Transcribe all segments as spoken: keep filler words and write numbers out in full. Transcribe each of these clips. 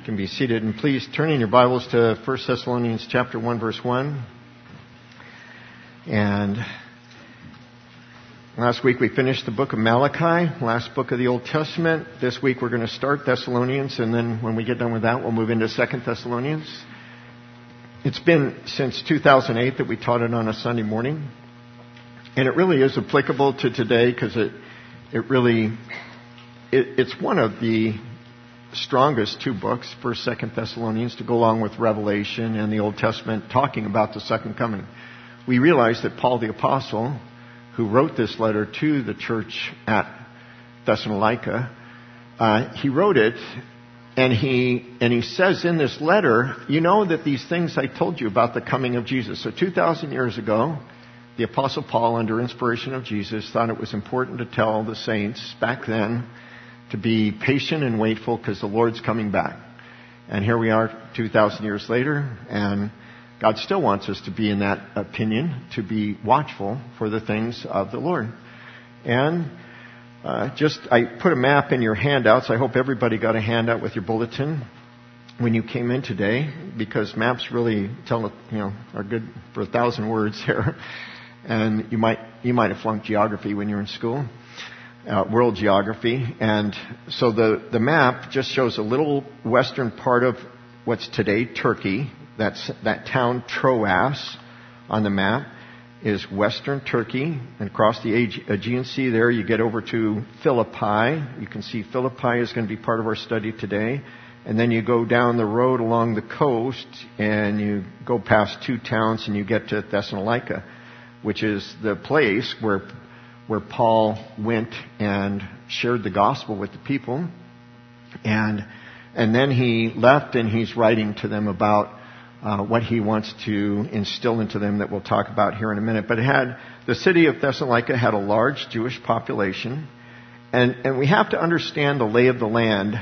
can be seated, and please turn in your Bibles to First Thessalonians chapter one, verse one. And last week we finished the book of Malachi, last book of the Old Testament. This week we're going to start Thessalonians, and then when we get done with that, we'll move into Second Thessalonians. It's been since two thousand eight that we taught it on a Sunday morning, and it really is applicable to today because it it really it, it's one of the strongest two books, First, Second Thessalonians, to go along with Revelation and the Old Testament, talking about the second coming. We realize that Paul the Apostle, who wrote this letter to the church at Thessalonica, uh, he wrote it, and he and he says in this letter, you know that these things I told you about the coming of Jesus. So two thousand years ago, the Apostle Paul, under inspiration of Jesus, thought it was important to tell the saints back then to be patient and waitful because the Lord's coming back. And here we are two thousand years later, and God still wants us to be in that opinion, to be watchful for the things of the Lord. And uh, just, I put a map in your handouts. I hope everybody got a handout with your bulletin when you came in today, because maps really tell, you know, are good for a thousand words here. And you might you might have flunked geography when you were in school. Uh, world geography. And so the, the map just shows a little western part of what's today Turkey. That's that town Troas on the map is western Turkey. And across the Aegean Sea there, you get over to Philippi. You can see Philippi is going to be part of our study today. And then you go down the road along the coast and you go past two towns and you get to Thessalonica, which is the place where where Paul went and shared the gospel with the people. And and then he left and he's writing to them about uh, what he wants to instill into them that we'll talk about here in a minute. But it had, the city of Thessalonica had a large Jewish population. And, and we have to understand the lay of the land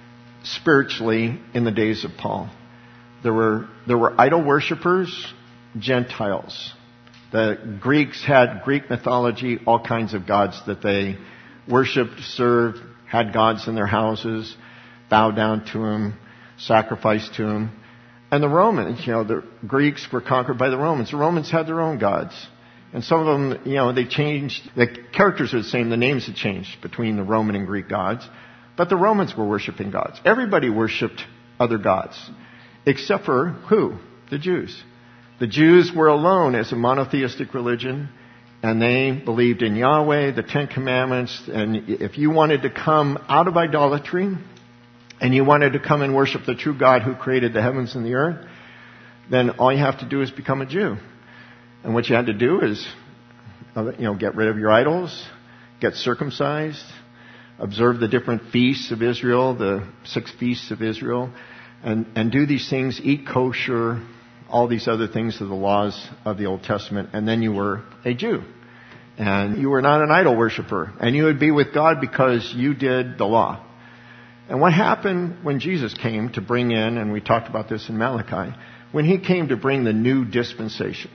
spiritually in the days of Paul. There were, there were idol worshippers, Gentiles. The Greeks had Greek mythology, all kinds of gods that they worshipped, served, had gods in their houses, bowed down to them, sacrificed to them. And the Romans, you know, the Greeks were conquered by the Romans. The Romans had their own gods. And some of them, you know, they changed, the characters are the same, the names had changed between the Roman and Greek gods. But the Romans were worshiping gods. Everybody worshipped other gods. Except for who? The Jews. The Jews were alone as a monotheistic religion, and they believed in Yahweh, the Ten Commandments, and if you wanted to come out of idolatry, and you wanted to come and worship the true God who created the heavens and the earth, then all you have to do is become a Jew. And what you had to do is, you know, get rid of your idols, get circumcised, observe the different feasts of Israel, the six feasts of Israel, and, and do these things, eat kosher, all these other things of the laws of the Old Testament, and then you were a Jew. And you were not an idol worshiper. And you would be with God because you did the law. And what happened when Jesus came to bring in, and we talked about this in Malachi, when he came to bring the new dispensation,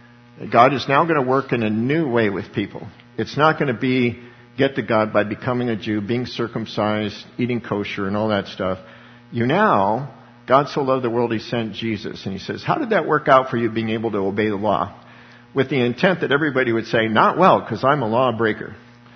God is now going to work in a new way with people. It's not going to be get to God by becoming a Jew, being circumcised, eating kosher, and all that stuff. You now... God so loved the world, he sent Jesus. And he says, how did that work out for you being able to obey the law? With the intent that everybody would say, not well, because I'm a lawbreaker.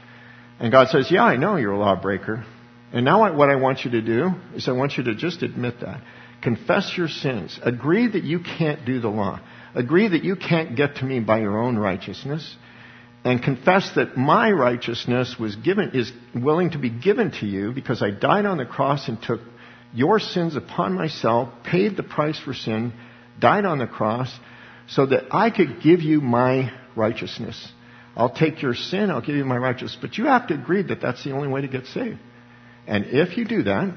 And God says, yeah, I know you're a lawbreaker. And now what I want you to do is I want you to just admit that. Confess your sins. Agree that you can't do the law. Agree that you can't get to me by your own righteousness. And confess that my righteousness was given, is willing to be given to you because I died on the cross and took your sins upon myself, paid the price for sin, died on the cross, so that I could give you my righteousness. I'll take your sin, I'll give you my righteousness. But you have to agree that that's the only way to get saved. And if you do that,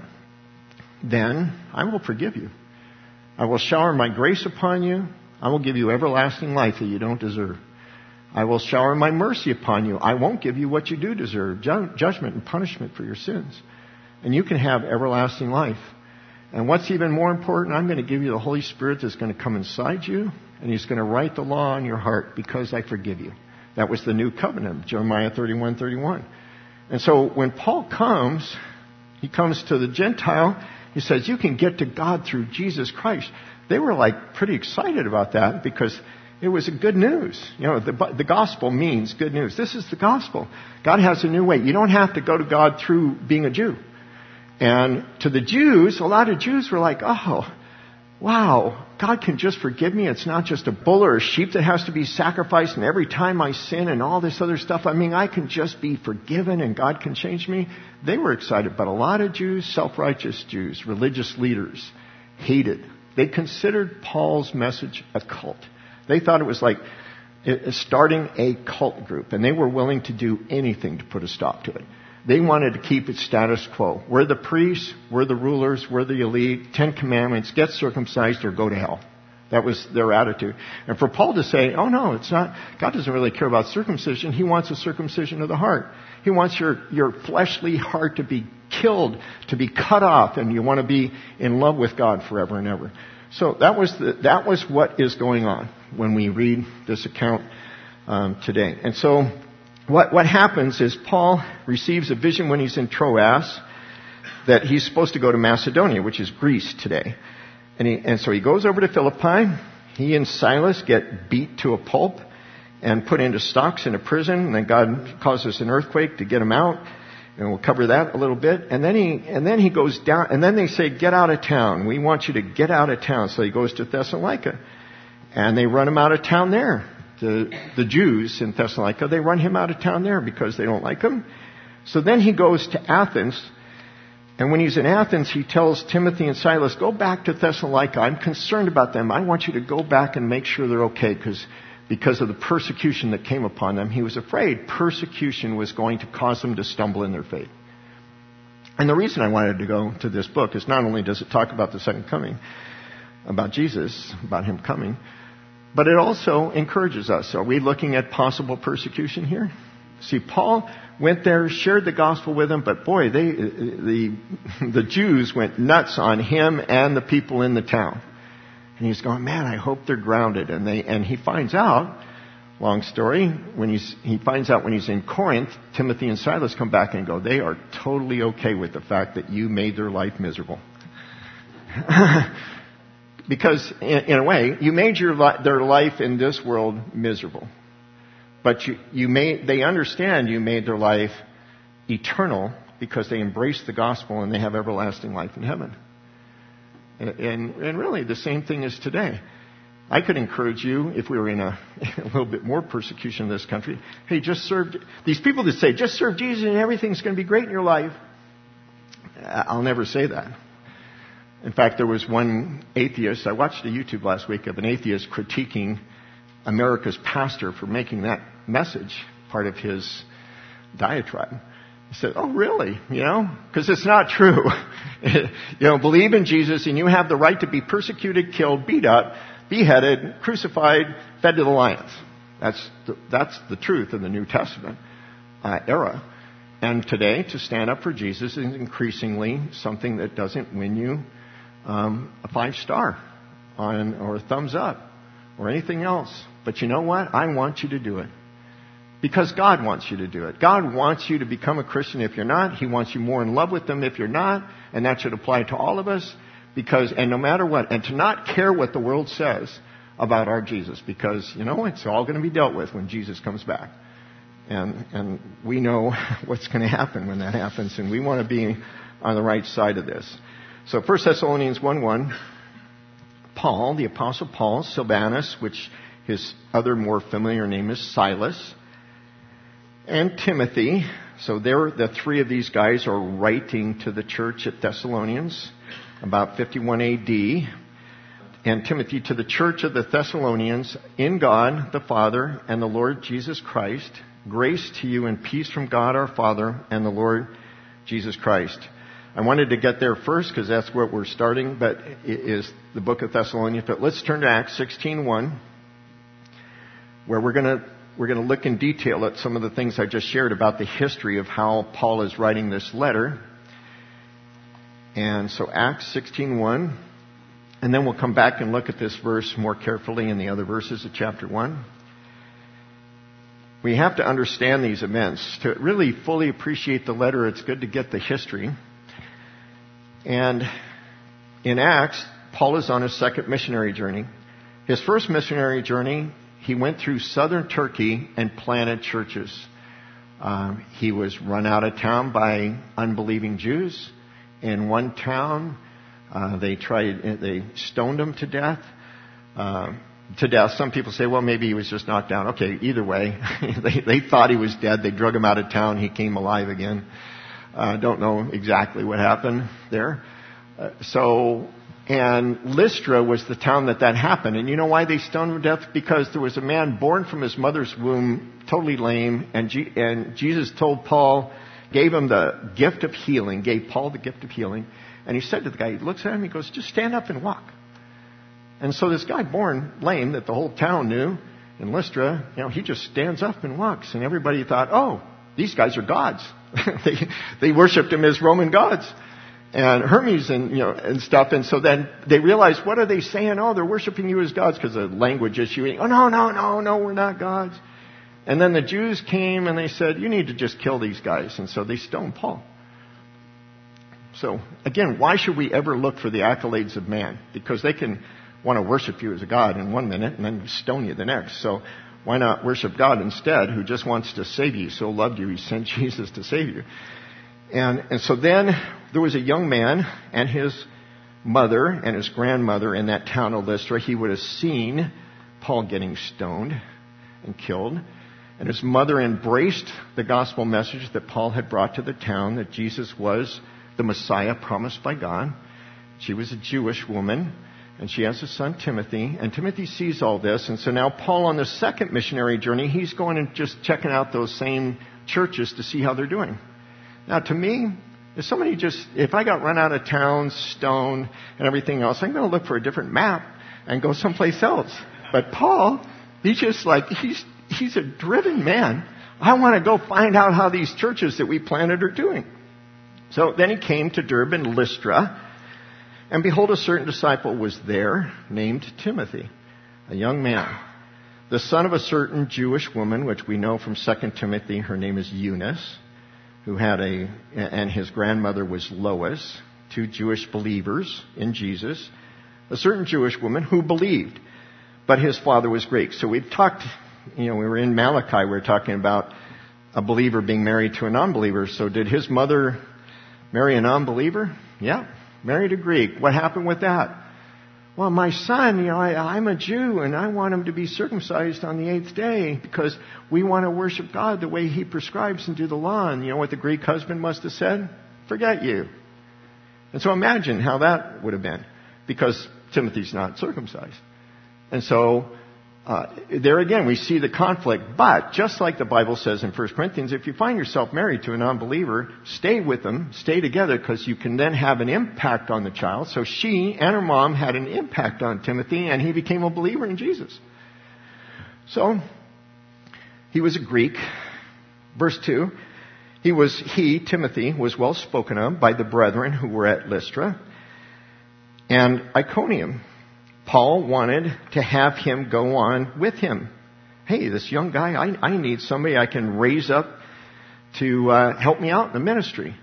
then I will forgive you. I will shower my grace upon you. I will give you everlasting life that you don't deserve. I will shower my mercy upon you. I won't give you what you do deserve, ju- judgment and punishment for your sins. And you can have everlasting life. And what's even more important, I'm going to give you the Holy Spirit that's going to come inside you, and he's going to write the law on your heart because I forgive you. That was the new covenant, Jeremiah thirty-one thirty-one. And so when Paul comes, he comes to the Gentile, He says, you can get to God through Jesus Christ. They were like pretty excited about that because it was a good news. You know, the, the gospel means good news. This is the gospel. God has a new way. You don't have to go to God through being a Jew. And to the Jews, a lot of Jews were like, oh, wow, God can just forgive me. It's not just a bull or a sheep that has to be sacrificed, and every time I sin and all this other stuff, I mean, I can just be forgiven and God can change me. They were excited, but a lot of Jews, self-righteous Jews, religious leaders, hated. They considered Paul's message a cult. They thought it was like starting a cult group, and they were willing to do anything to put a stop to it. They wanted to keep it status quo. We're the priests, we're the rulers, we're the elite, Ten Commandments, get circumcised or go to hell. That was their attitude. And for Paul to say, oh no, it's not, God doesn't really care about circumcision. He wants a circumcision of the heart. He wants your, your fleshly heart to be killed, to be cut off, and you want to be in love with God forever and ever. So that was the, that was what is going on when we read this account um, today. And so what what happens is Paul receives a vision when he's in Troas that he's supposed to go to Macedonia, which is Greece today. And he, and so he goes over to Philippi. He and Silas get beat to a pulp and put into stocks in a prison. And then God causes an earthquake to get him out. And we'll cover that a little bit. And then he, and then he goes down, and then they say, get out of town. We want you to get out of town. So he goes to Thessalonica. And they run him out of town there. The, the Jews in Thessalonica, they run him out of town there because they don't like him. So then he goes to Athens. And when he's in Athens, he tells Timothy and Silas, go back to Thessalonica. I'm concerned about them. I want you to go back and make sure they're okay because because of the persecution that came upon them. He was afraid persecution was going to cause them to stumble in their faith. And the reason I wanted to go to this book is not only does it talk about the second coming, about Jesus, about him coming, but it also encourages us. Are we looking at possible persecution here? See, Paul went there, shared the gospel with them, but boy, they, the, the Jews went nuts on him and the people in the town. And he's going, man, I hope they're grounded. And they, and he finds out, long story, when he's, he finds out when he's in Corinth, Timothy and Silas come back and go, they are totally okay with the fact that you made their life miserable. Because in, in a way, you made your li- their life in this world miserable. But you, you made, they understand you made their life eternal because they embrace the gospel and they have everlasting life in heaven. And, and, and really, the same thing is today. I could encourage you, if we were in a, a little bit more persecution in this country, hey, just serve, these people that say, just serve Jesus and everything's going to be great in your life. I'll never say that. In fact, there was one atheist, I watched a YouTube last week of an atheist critiquing America's pastor for making that message part of his diatribe. He said, oh, really? You know, because it's not true. You know, believe in Jesus and you have the right to be persecuted, killed, beat up, beheaded, crucified, fed to the lions. That's the, that's the truth in the New Testament uh, era. And today, to stand up for Jesus is increasingly something that doesn't win you um, a five star on or a thumbs up or anything else. But you know what? I want you to do it. Because God wants you to do it. God wants you to become a Christian if you're not. He wants you more in love with them if you're not. And that should apply to all of us. Because, and no matter what, and to not care what the world says about our Jesus. Because, you know, it's all going to be dealt with when Jesus comes back. And, and we know what's going to happen when that happens. And we want to be on the right side of this. So First Thessalonians one one, Paul, the Apostle Paul, Silvanus, which his other more familiar name is Silas, and Timothy. So they're, the three of these guys are writing to the church at Thessalonians about fifty-one A D. And Timothy, to the church of the Thessalonians, in God the Father and the Lord Jesus Christ, grace to you and peace from God our Father and the Lord Jesus Christ. I wanted to get there first because that's where we're starting, but it is the book of Thessalonians. But let's turn to Acts sixteen one, where we're going to We're going to look in detail at some of the things I just shared about the history of how Paul is writing this letter. And so Acts sixteen one, and then we'll come back and look at this verse more carefully in the other verses of chapter one. We have to understand these events. To really fully appreciate the letter, it's good to get the history. And in Acts, Paul is on his second missionary journey. His first missionary journey, he went through southern Turkey and planted churches. Uh, he was run out of town by unbelieving Jews. In one town, uh, they tried, they stoned him to death. Uh, to death. Some people say, well, maybe he was just knocked down. Okay, either way, they, they thought he was dead. They drug him out of town. He came alive again. I uh, don't know exactly what happened there. Uh, so, and Lystra was the town that that happened. And you know why they stoned him to death? Because there was a man born from his mother's womb, totally lame, and, G- and Jesus told Paul, gave him the gift of healing, gave Paul the gift of healing. And he said to the guy, he looks at him, he goes, just stand up and walk. And so this guy born lame that the whole town knew in Lystra, you know, he just stands up and walks. And everybody thought, oh, these guys are gods. they, they worshipped him as Roman gods. And Hermes and, you know, and stuff. And so then they realized, what are they saying? Oh, they're worshiping you as gods because of language issue. Oh, no, no, no, no, we're not gods. And then the Jews came and they said, you need to just kill these guys. And so they stoned Paul. So, again, why should we ever look for the accolades of man? Because they can want to worship you as a god in one minute and then stone you the next. So why not worship God instead, who just wants to save you? So loved you, he sent Jesus to save you. And, and so then there was a young man and his mother and his grandmother in that town of Lystra. He would have seen Paul getting stoned and killed. And his mother embraced the gospel message that Paul had brought to the town, that Jesus was the Messiah promised by God. She was a Jewish woman. And she has a son, Timothy, and Timothy sees all this. And so now Paul, on the second missionary journey, he's going and just checking out those same churches to see how they're doing. Now, to me, if somebody just, if I got run out of town, stoned, and everything else, I'm going to look for a different map and go someplace else. But Paul, he's just like, he's, he's a driven man. I want to go find out how these churches that we planted are doing. So then he came to Derbe and Lystra. And behold, a certain disciple was there named Timothy, a young man, the son of a certain Jewish woman, which we know from Second Timothy. Her name is Eunice, who had a, and his grandmother was Lois, two Jewish believers in Jesus. A certain Jewish woman who believed, but his father was Greek. So we've talked, you know, we were in Malachi, we were talking about a believer being married to a non-believer. So did his mother marry a non-believer? Yeah. Married a Greek. What happened with that? Well, my son, you know, I, I'm a Jew and I want him to be circumcised on the eighth day because we want to worship God the way he prescribes and do the law. And you know what the Greek husband must have said? Forget you. And so imagine how that would have been, because Timothy's not circumcised. And so uh, there again we see the conflict. But just like the Bible says in First Corinthians, if you find yourself married to a non-believer, stay with them, stay together, because you can then have an impact on the child. So she and her mom had an impact on Timothy, and he became a believer in Jesus. So he was a Greek. Verse two, he was he Timothy was well spoken of by the brethren who were at Lystra and Iconium. Paul wanted to have him go on with him. Hey, this young guy, I, I need somebody I can raise up to uh, help me out in the ministry.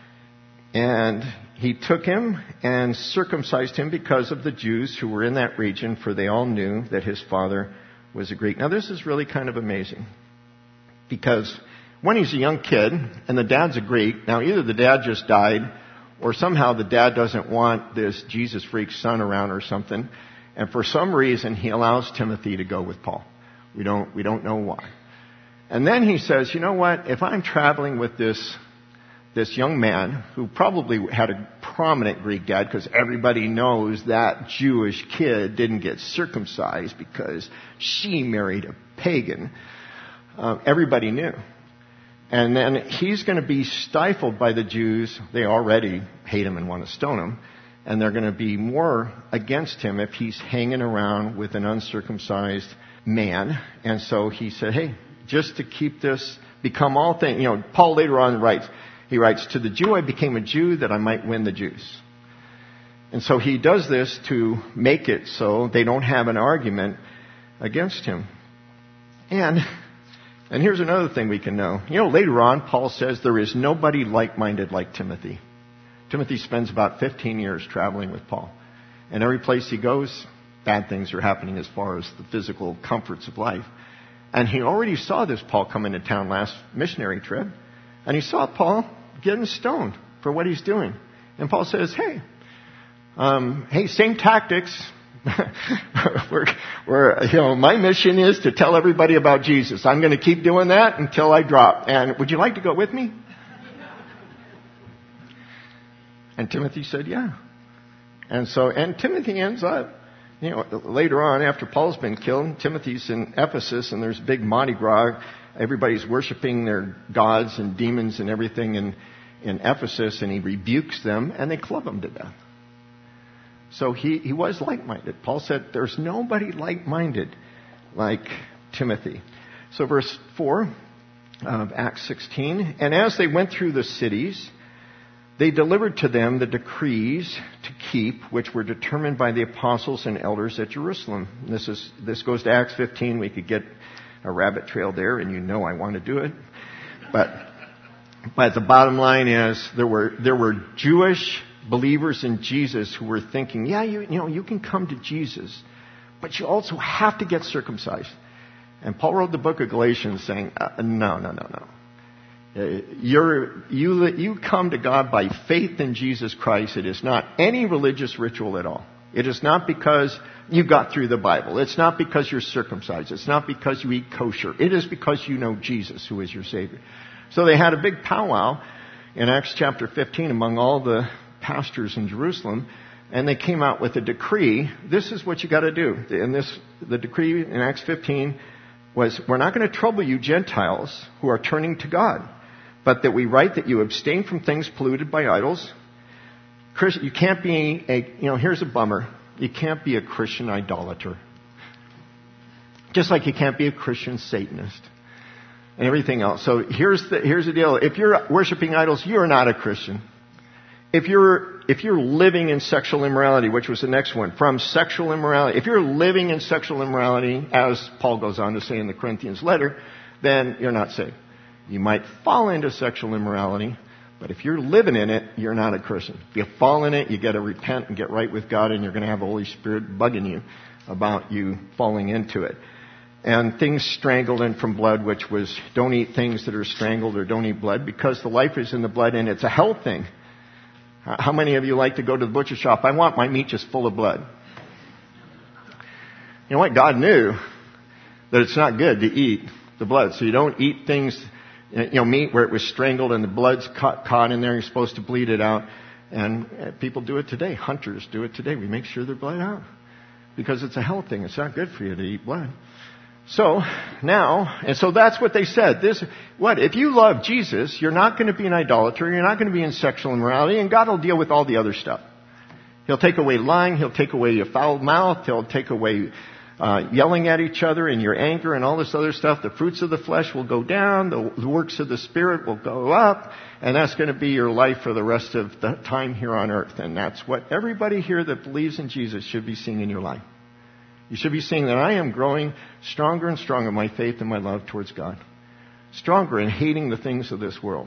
And he took him and circumcised him because of the Jews who were in that region, for they all knew that his father was a Greek. Now, this is really kind of amazing, because when he's a young kid and the dad's a Greek, now either the dad just died or somehow the dad doesn't want this Jesus freak son around or something. And for some reason, he allows Timothy to go with Paul. We don't, we don't know why. And then he says, you know what? If I'm traveling with this, this young man who probably had a prominent Greek dad, because everybody knows that Jewish kid didn't get circumcised because she married a pagan. Uh, everybody knew. And then he's going to be stifled by the Jews. They already hate him and want to stone him. And they're going to be more against him if he's hanging around with an uncircumcised man. And so he said, hey, just to keep this, become all things. You know, Paul later on writes, he writes, to the Jew I became a Jew that I might win the Jews. And so he does this to make it so they don't have an argument against him. And, and here's another thing we can know. You know, later on, Paul says there is nobody like-minded like Timothy. Timothy spends about fifteen years traveling with Paul. And every place he goes, bad things are happening as far as the physical comforts of life. And he already saw this Paul come into town last missionary trip. And he saw Paul getting stoned for what he's doing. And Paul says, hey, um, hey, same tactics. we're, we're, you know, my mission is to tell everybody about Jesus. I'm going to keep doing that until I drop. And would you like to go with me? And Timothy said, yeah. And so, and Timothy ends up, you know, later on after Paul's been killed, Timothy's in Ephesus and there's big Mardi Gras. Everybody's worshiping their gods and demons and everything in, in Ephesus, and he rebukes them and they club him to death. So he, he was like-minded. Paul said, there's nobody like-minded like Timothy. So verse four of Acts sixteen, and as they went through the cities, they delivered to them the decrees to keep, which were determined by the apostles and elders at Jerusalem. And this is this goes to Acts fifteen. We could get a rabbit trail there, and you know I want to do it. But but the bottom line is there were there were Jewish believers in Jesus who were thinking, yeah, you you know you can come to Jesus, but you also have to get circumcised. And Paul wrote the book of Galatians saying, uh, no, no, no, no. You're, you, you come to God by faith in Jesus Christ. It is not any religious ritual at all. It is not because you got through the Bible. It's not because you're circumcised. It's not because you eat kosher. It is because you know Jesus, who is your Savior. So they had a big powwow in Acts chapter fifteen among all the pastors in Jerusalem, and they came out with a decree. This is what you got to do. And this, the decree in Acts fifteen was, we're not going to trouble you Gentiles who are turning to God, but that we write that you abstain from things polluted by idols. You can't be a, you know, here's a bummer. You can't be a Christian idolater. Just like you can't be a Christian Satanist and everything else. So here's the, here's the deal. If you're worshiping idols, you're not a Christian. If you're, if you're living in sexual immorality, which was the next one, from sexual immorality, if you're living in sexual immorality, as Paul goes on to say in the Corinthians letter, then you're not saved. You might fall into sexual immorality, but if you're living in it, you're not a Christian. If you fall in it, you got to repent and get right with God, and you're going to have the Holy Spirit bugging you about you falling into it. And things strangled in from blood, which was don't eat things that are strangled or don't eat blood, because the life is in the blood and it's a health thing. How many of you like to go to the butcher shop? I want my meat just full of blood. You know what? God knew that it's not good to eat the blood. So you don't eat things, you know, meat where it was strangled and the blood's caught, caught in there. You're supposed to bleed it out. And people do it today. Hunters do it today. We make sure they're bled out because it's a health thing. It's not good for you to eat blood. So now, and so that's what they said. This, what? If you love Jesus, you're not going to be an idolater. You're not going to be in sexual immorality, and God will deal with all the other stuff. He'll take away lying. He'll take away your foul mouth. He'll take away uh, yelling at each other and your anger and all this other stuff. The fruits of the flesh will go down. The, the works of the Spirit will go up. And that's going to be your life for the rest of the time here on earth. And that's what everybody here that believes in Jesus should be seeing in your life. You should be seeing that I am growing stronger and stronger in my faith and my love towards God. Stronger in hating the things of this world.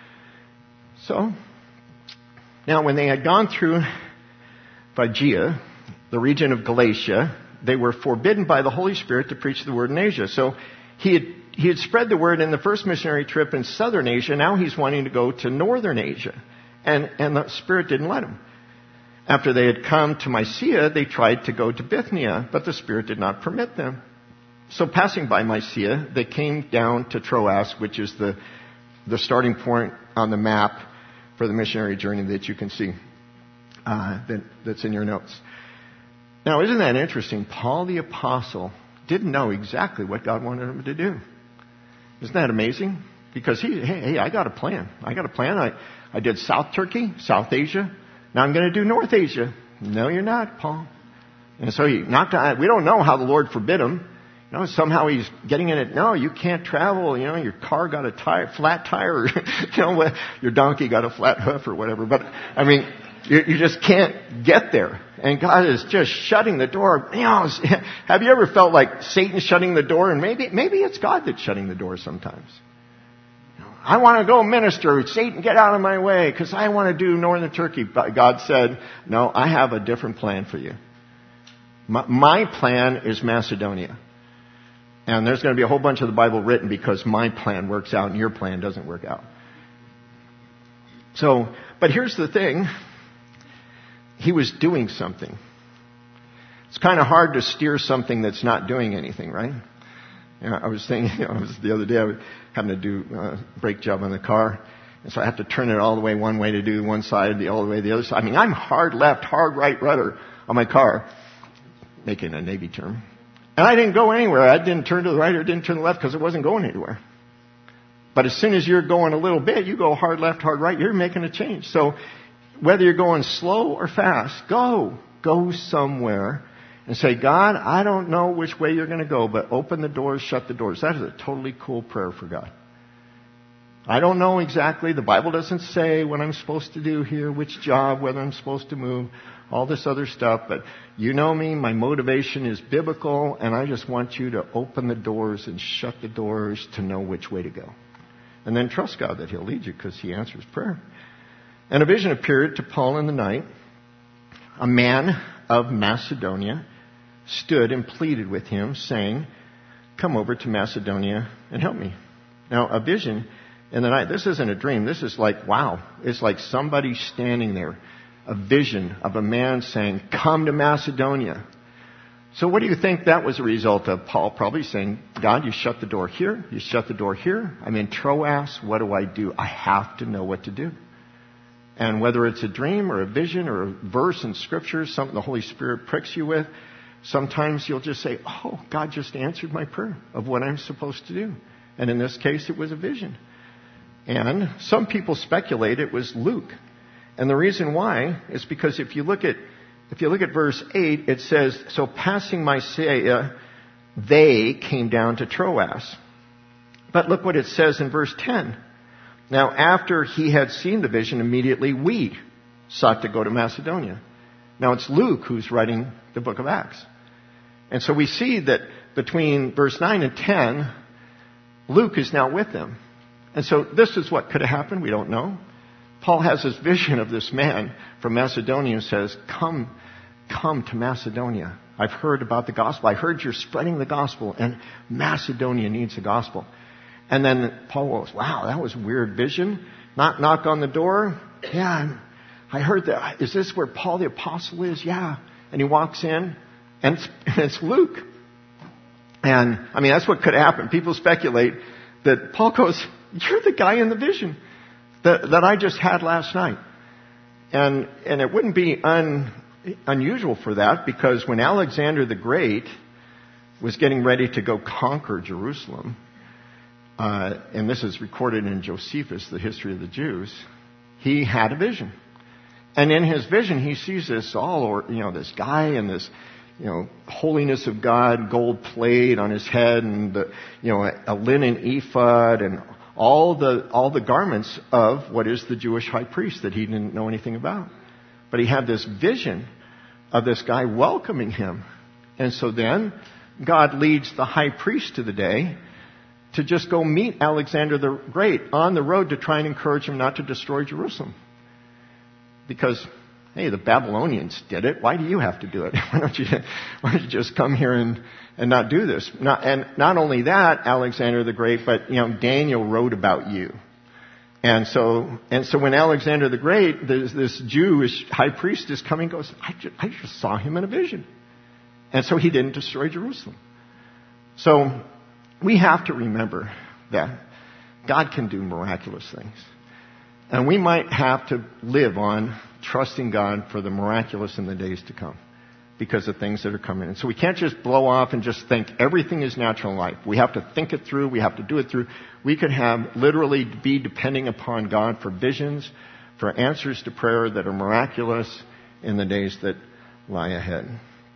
So, now when they had gone through Phrygia, the region of Galatia, they were forbidden by the Holy Spirit to preach the word in Asia. So he had, he had spread the word in the first missionary trip in southern Asia. Now he's wanting to go to northern Asia. And, and the Spirit didn't let him. After they had come to Mysia, they tried to go to Bithynia, but the Spirit did not permit them. So passing by Mysia, they came down to Troas, which is the, the starting point on the map for the missionary journey that you can see, uh, that, that's in your notes. Now, isn't that interesting? Paul the Apostle didn't know exactly what God wanted him to do. Isn't that amazing? Because he, hey, hey, I got a plan. I got a plan. I, I did South Turkey, South Asia. Now I'm going to do North Asia. No, you're not, Paul. And so he knocked on, we don't know how the Lord forbid him. You know, somehow he's getting in it. No, you can't travel. You know, your car got a tire, flat tire. You know, your donkey got a flat hoof or whatever. But, I mean, you, you just can't get there. And God is just shutting the door. You know, have you ever felt like Satan's shutting the door? And maybe, maybe it's God that's shutting the door sometimes. I want to go minister. Satan, get out of my way because I want to do northern Turkey. But God said, no, I have a different plan for you. My, my plan is Macedonia. And there's going to be a whole bunch of the Bible written because my plan works out and your plan doesn't work out. So, but here's the thing. He was doing something. It's kind of hard to steer something that's not doing anything, right? You know, I was thinking, you know, it was the other day I was having to do a brake job on the car. And so I have to turn it all the way one way to do one side, the all the way the other side. I mean, I'm hard left, hard right rudder on my car, making a Navy term. And I didn't go anywhere. I didn't turn to the right or didn't turn to the left because it wasn't going anywhere. But as soon as you're going a little bit, you go hard left, hard right, you're making a change. So whether you're going slow or fast, go. Go somewhere and say, God, I don't know which way you're going to go, but open the doors, shut the doors. That is a totally cool prayer for God. I don't know exactly. The Bible doesn't say what I'm supposed to do here, which job, whether I'm supposed to move, all this other stuff. But you know me, my motivation is biblical, and I just want you to open the doors and shut the doors to know which way to go. And then trust God that He'll lead you because He answers prayer. And a vision appeared to Paul in the night. A man of Macedonia stood and pleaded with him, saying, come over to Macedonia and help me. Now, a vision in the night, this isn't a dream. This is like, wow. It's like somebody standing there. A vision of a man saying, come to Macedonia. So what do you think that was a result of? Paul probably saying, God, you shut the door here. You shut the door here. I'm in Troas. What do I do? I have to know what to do. And whether it's a dream or a vision or a verse in Scripture, something the Holy Spirit pricks you with, sometimes you'll just say, oh, God just answered my prayer of what I'm supposed to do. And in this case, it was a vision. And some people speculate it was Luke. And the reason why is because if you look at if you look at verse eight, it says, so passing Mysia, they came down to Troas. But look what it says in verse ten. Now, after he had seen the vision, immediately we sought to go to Macedonia. Now, it's Luke who's writing the book of Acts. And so we see that between verse nine and ten, Luke is now with them. And so this is what could have happened. We don't know. Paul has this vision of this man from Macedonia and says, come, come to Macedonia. I've heard about the gospel. I heard you're spreading the gospel, and Macedonia needs the gospel. And then Paul goes, wow, that was a weird vision. Knock, knock on the door. Yeah, I heard that. Is this where Paul the apostle is? Yeah. And he walks in, and it's, and it's Luke. And, I mean, that's what could happen. People speculate that Paul goes, you're the guy in the vision that, that I just had last night. And, and it wouldn't be un, unusual for that, because when Alexander the Great was getting ready to go conquer Jerusalem, Uh, and this is recorded in Josephus, the history of the Jews, he had a vision. And in his vision, he sees this all, or, you know, this guy and this, you know, holiness of God, gold plate on his head, and the, you know, a, a linen ephod, and all the all the garments of what is the Jewish high priest that he didn't know anything about. But he had this vision of this guy welcoming him. And so then God leads the high priest to the day to just go meet Alexander the Great on the road to try and encourage him not to destroy Jerusalem. Because, hey, the Babylonians did it. Why do you have to do it? Why don't you, why don't you just come here and, and not do this? Not, and not only that, Alexander the Great, but, you know, Daniel wrote about you. And so, and so when Alexander the Great, this, this Jewish high priest is coming, goes, I just, I just saw him in a vision. And so he didn't destroy Jerusalem. So, we have to remember that God can do miraculous things. And we might have to live on trusting God for the miraculous in the days to come because of things that are coming. And so we can't just blow off and just think everything is natural in life. We have to think it through. We have to do it through. We could have literally be depending upon God for visions, for answers to prayer that are miraculous in the days that lie ahead.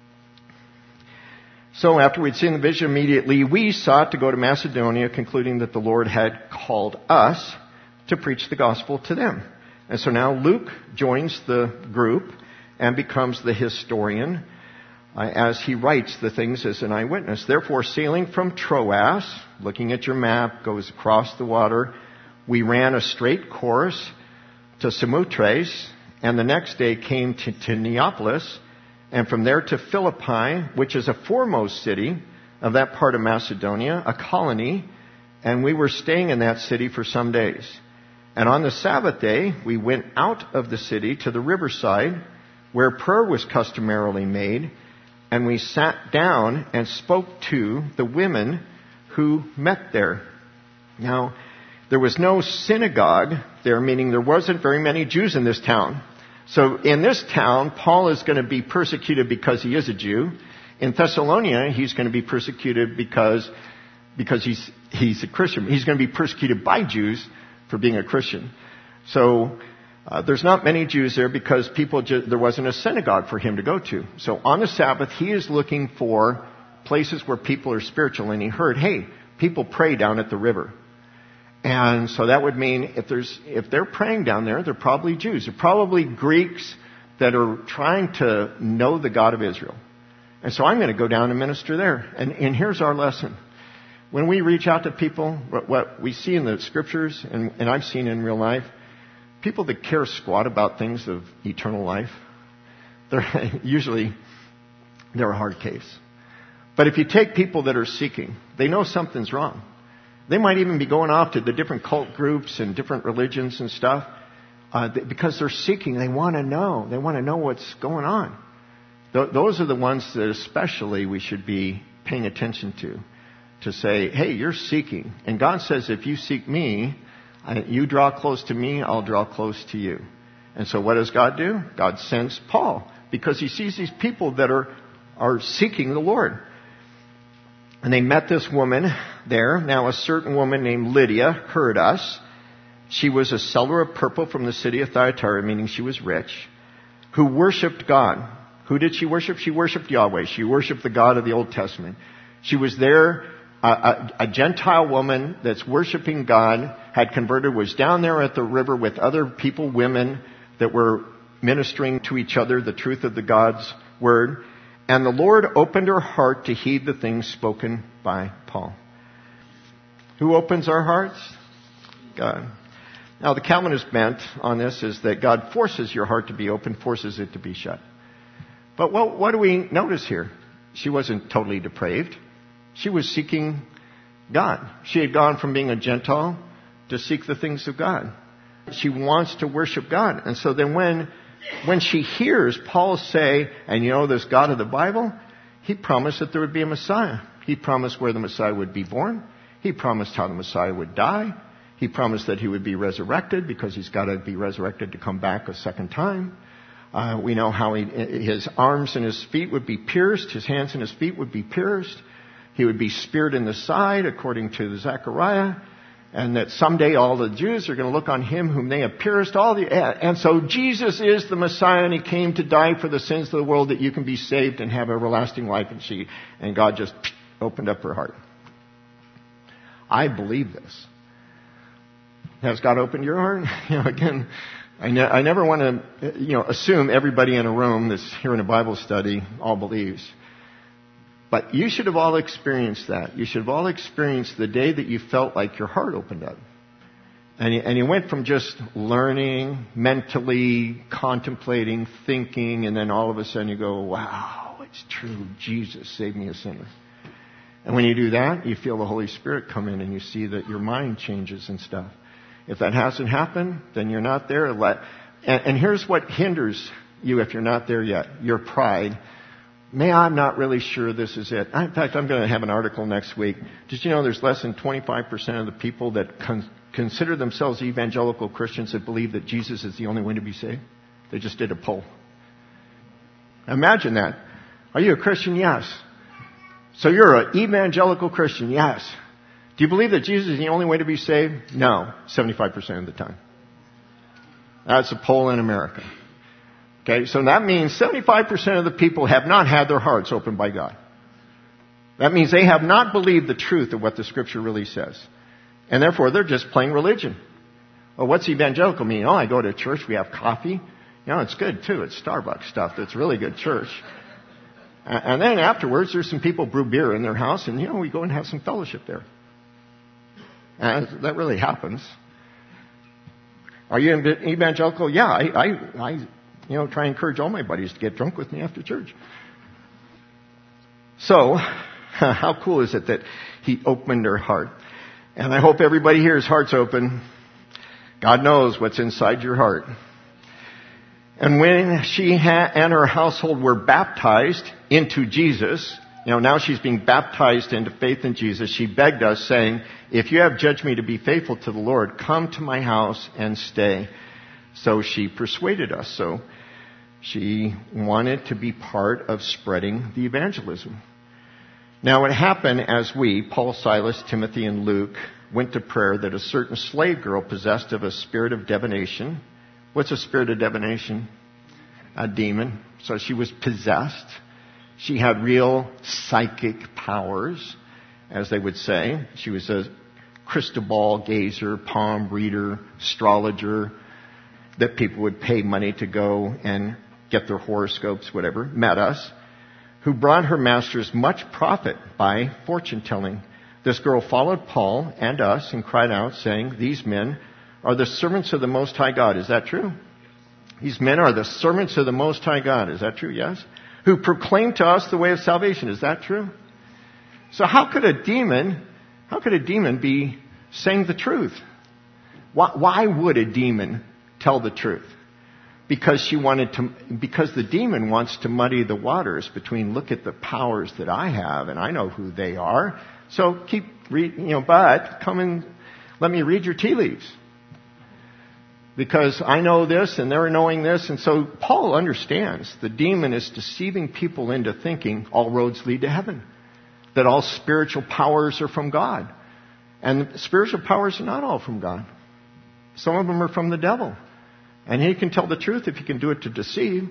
So after we'd seen the vision, immediately we sought to go to Macedonia, concluding that the Lord had called us to preach the gospel to them. And so now Luke joins the group and becomes the historian uh, as he writes the things as an eyewitness. Therefore, sailing from Troas, looking at your map, goes across the water, We ran a straight course to Samothrace, and the next day came to, to Neapolis, and from there to Philippi, which is a foremost city of that part of Macedonia, a colony, and we were staying in that city for some days. And on the Sabbath day, we went out of the city to the riverside, where prayer was customarily made, and we sat down and spoke to the women who met there. Now, there was no synagogue there, meaning there wasn't very many Jews in this town. So in this town, Paul is going to be persecuted because he is a Jew. In Thessalonica, he's going to be persecuted because, because he's, he's a Christian. He's going to be persecuted by Jews for being a Christian. So uh, there's not many Jews there because people ju- there wasn't a synagogue for him to go to. So on the Sabbath, he is looking for places where people are spiritual. And he heard, hey, people pray down at the river. And so that would mean if there's if they're praying down there, they're probably Jews. They're probably Greeks that are trying to know the God of Israel. And so I'm going to go down and minister there. And, and here's our lesson. When we reach out to people, what, what we see in the scriptures, and, and I've seen in real life, people that care squat about things of eternal life, they're usually they're a hard case. But if you take people that are seeking, they know something's wrong. They might even be going off to the different cult groups and different religions and stuff uh, because they're seeking. They want to know. They want to know what's going on. Th- those are the ones that especially we should be paying attention to. To say, hey, you're seeking. And God says, if you seek me, I, you draw close to me, I'll draw close to you. And so what does God do? God sends Paul because he sees these people that are, are seeking the Lord. And they met this woman there. Now a certain woman named Lydia heard us. She was a seller of purple from the city of Thyatira, meaning she was rich, who worshipped God. Who did she worship? She worshipped Yahweh. She worshipped the God of the Old Testament. She was there, a, a, a Gentile woman that's worshiping God, had converted, was down there at the river with other people, women, that were ministering to each other the truth of the God's word. And the Lord opened her heart to heed the things spoken by Paul. Who opens our hearts? God. Now the Calvinist bent on this is that God forces your heart to be open, forces it to be shut. But what, what do we notice here? She wasn't totally depraved. She was seeking God. She had gone from being a Gentile to seek the things of God. She wants to worship God. And so then when When she hears Paul say, and you know this God of the Bible, he promised that there would be a Messiah. He promised where the Messiah would be born. He promised how the Messiah would die. He promised that he would be resurrected because he's got to be resurrected to come back a second time. Uh, we know how he, his arms and his feet would be pierced. His hands and his feet would be pierced. He would be speared in the side, according to Zechariah. And that someday all the Jews are going to look on him whom they have pierced. All the and so Jesus is the Messiah, and he came to die for the sins of the world that you can be saved and have everlasting life. And she and God just opened up her heart. I believe this. Has God opened your heart? You know, again, I, ne- I never want to you know assume everybody in a room that's hearing a Bible study all believes. But you should have all experienced that. You should have all experienced the day that you felt like your heart opened up. And you, and you went from just learning, mentally contemplating, thinking, and then all of a sudden you go, wow, it's true. Jesus saved me a sinner. And when you do that, you feel the Holy Spirit come in and you see that your mind changes and stuff. If that hasn't happened, then you're not there. And, and here's what hinders you if you're not there yet. Your pride. May I'm not really sure this is it. In fact, I'm going to have an article next week. Did you know there's less than twenty-five percent of the people that con- consider themselves evangelical Christians that believe that Jesus is the only way to be saved? They just did a poll. Imagine that. Are you a Christian? Yes. So you're an evangelical Christian? Yes. Do you believe that Jesus is the only way to be saved? No. seventy-five percent of the time. That's a poll in America. Okay, so that means seventy-five percent of the people have not had their hearts opened by God. That means they have not believed the truth of what the Scripture really says. And therefore, they're just playing religion. Well, what's evangelical mean? Oh, I go to church, we have coffee. You know, it's good too. It's Starbucks stuff. It's really good church. And then afterwards, there's some people brew beer in their house, and, you know, we go and have some fellowship there. And that really happens. Are you evangelical? Yeah, I, I, I, you know, try and encourage all my buddies to get drunk with me after church. So, how cool is it that he opened her heart? And I hope everybody here's heart's open. God knows what's inside your heart. And when she ha- and her household were baptized into Jesus, you know, now she's being baptized into faith in Jesus, she begged us, saying, if you have judged me to be faithful to the Lord, come to my house and stay. So she persuaded us. So she wanted to be part of spreading the evangelism. Now it happened as we, Paul, Silas, Timothy, and Luke, went to prayer that a certain slave girl possessed of a spirit of divination. What's a spirit of divination? A demon. So she was possessed. She had real psychic powers, as they would say. She was a crystal ball gazer, palm reader, astrologer, that people would pay money to go and get their horoscopes, whatever, met us, who brought her masters much profit by fortune telling. This girl followed Paul and us and cried out, saying, these men are the servants of the Most High God. Is that true? These men are the servants of the Most High God. Is that true? Yes. Who proclaim to us the way of salvation. Is that true? So how could a demon, how could a demon be saying the truth? Why, why would a demon tell the truth? Because she wanted to, because the demon wants to muddy the waters between, look at the powers that I have and I know who they are. So keep read, you know, but come and let me read your tea leaves. Because I know this and they're knowing this. And so Paul understands the demon is deceiving people into thinking all roads lead to heaven. That all spiritual powers are from God. And spiritual powers are not all from God. Some of them are from the devil. And he can tell the truth if he can do it to deceive.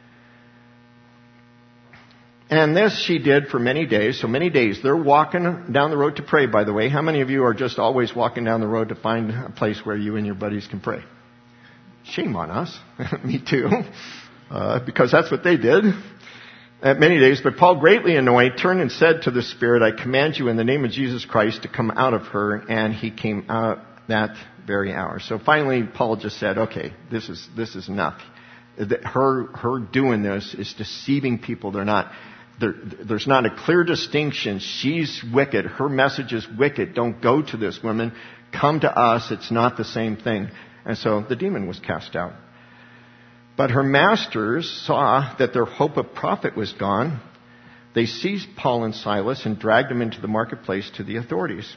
And this she did for many days. So many days. They're walking down the road to pray, by the way. How many of you are just always walking down the road to find a place where you and your buddies can pray? Shame on us. Me too. Uh, because that's what they did. At many days. But Paul, greatly annoyed, turned and said to the Spirit, I command you in the name of Jesus Christ to come out of her. And he came out that very hour. So finally, Paul just said, okay, this is, this is enough. Her, her doing this is deceiving people. They're not, there, there's not a clear distinction. She's wicked. Her message is wicked. Don't go to this woman. Come to us. It's not the same thing. And so the demon was cast out. But her masters saw that their hope of profit was gone. They seized Paul and Silas and dragged them into the marketplace to the authorities.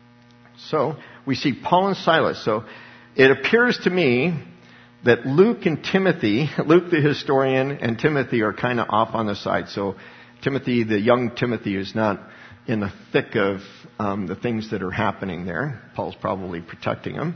So we see Paul and Silas. So it appears to me that Luke and Timothy, Luke the historian and Timothy are kind of off on the side. So Timothy, the young Timothy, is not in the thick of um, the things that are happening there. Paul's probably protecting him.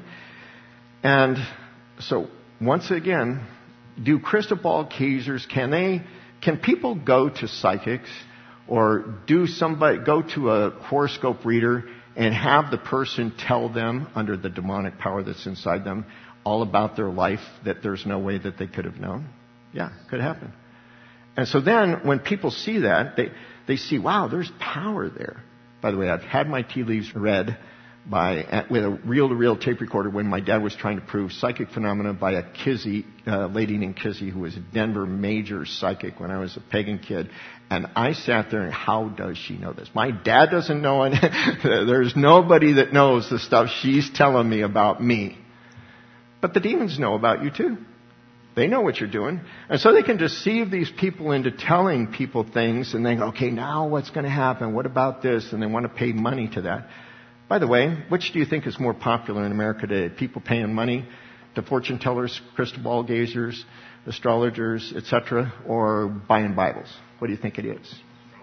And so once again, do crystal ball gazers, can they, can people go to psychics or do somebody, go to a horoscope reader and have the person tell them under the demonic power that's inside them all about their life that there's no way that they could have known? Yeah, could happen. And so then when people see that, they, they see, wow, there's power there. By the way, I've had my tea leaves read by, with a reel-to-reel tape recorder when my dad was trying to prove psychic phenomena by a Kizzy, uh, lady named Kizzy, who was a Denver major psychic when I was a pagan kid. And I sat there and how does she know this? My dad doesn't know it. There's nobody that knows the stuff she's telling me about me. But the demons know about you too. They know what you're doing. And so they can deceive these people into telling people things and think, okay, now what's going to happen? What about this? And they want to pay money to that. By the way, which do you think is more popular in America today? People paying money to fortune tellers, crystal ball gazers, astrologers, et cetera, or buying Bibles? What do you think it is?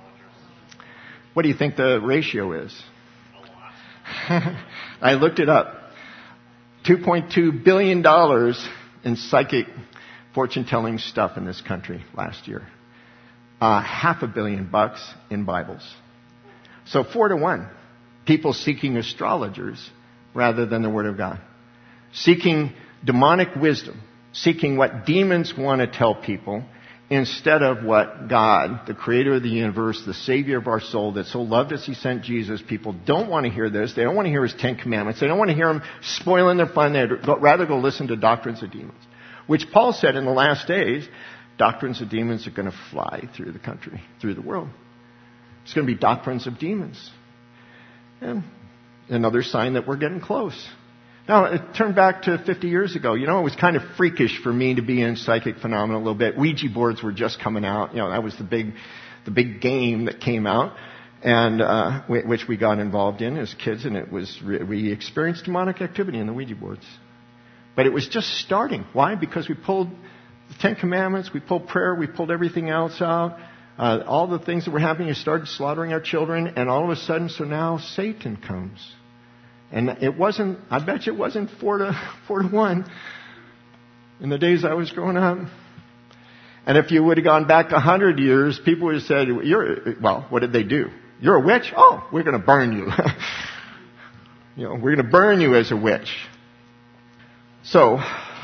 What do you think the ratio is? I looked it up. two point two billion dollars in psychic fortune-telling stuff in this country last year. Uh, half a billion bucks in Bibles. So four to one. People seeking astrologers rather than the Word of God. Seeking demonic wisdom. Seeking what demons want to tell people. instead of what God, the creator of the universe, the savior of our soul, that so loved us he sent Jesus. People don't want to hear this. They don't want to hear his Ten Commandments. They don't want to hear him spoiling their fun. They'd rather go listen to doctrines of demons, which Paul said in the last days, doctrines of demons are going to fly through the country, through the world. It's going to be doctrines of demons. And another sign that we're getting close. Now, it turned back to fifty years ago. You know, it was kind of freakish for me to be in psychic phenomena a little bit. Ouija boards were just coming out. You know, that was the big, the big game that came out, and uh, which we got involved in as kids. And it was we experienced demonic activity in the Ouija boards, but it was just starting. Why? Because we pulled the Ten Commandments, we pulled prayer, we pulled everything else out. Uh, all the things that were happening, we started slaughtering our children, and all of a sudden, so now Satan comes. And it wasn't, I bet you it wasn't four to, four to one in the days I was growing up. And if you would have gone back a hundred years, people would have said, you're, well, what did they do? You're a witch? Oh, we're going to burn you. You know, we're going to burn you as a witch. So,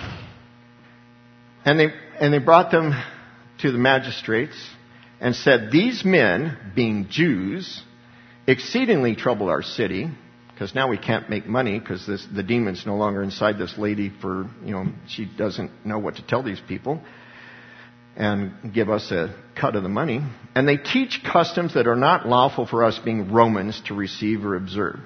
and they, and they brought them to the magistrates and said, these men, being Jews, exceedingly trouble our city, because now we can't make money because this, the demon's no longer inside this lady for, you know, she doesn't know what to tell these people and give us a cut of the money. And they teach customs that are not lawful for us being Romans to receive or observe.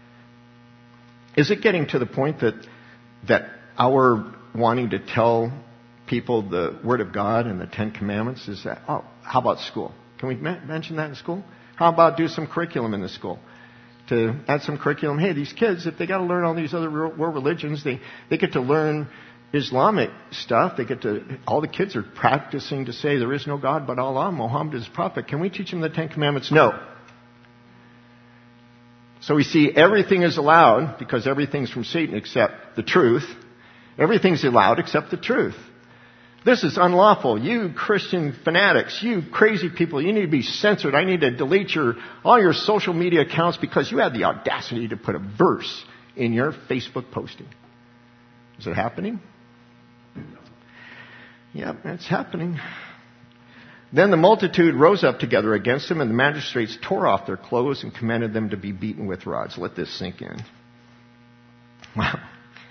Is it getting to the point that, that our wanting to tell people the Word of God and the Ten Commandments is that, oh, how about school? Can we mention that in school? How about do some curriculum in the school? To add some curriculum. Hey, these kids, if they got to learn all these other world religions, they, they get to learn Islamic stuff. They get to, all the kids are practicing to say there is no God but Allah, Muhammad is prophet. Can we teach them the Ten Commandments? No. So we see everything is allowed because everything's from Satan except the truth. Everything's allowed except the truth. This is unlawful. You Christian fanatics, you crazy people, you need to be censored. I need to delete your all your social media accounts because you had the audacity to put a verse in your Facebook posting. Is it happening? Yep, it's happening. Then the multitude rose up together against him, and the magistrates tore off their clothes and commanded them to be beaten with rods. Let this sink in. Wow.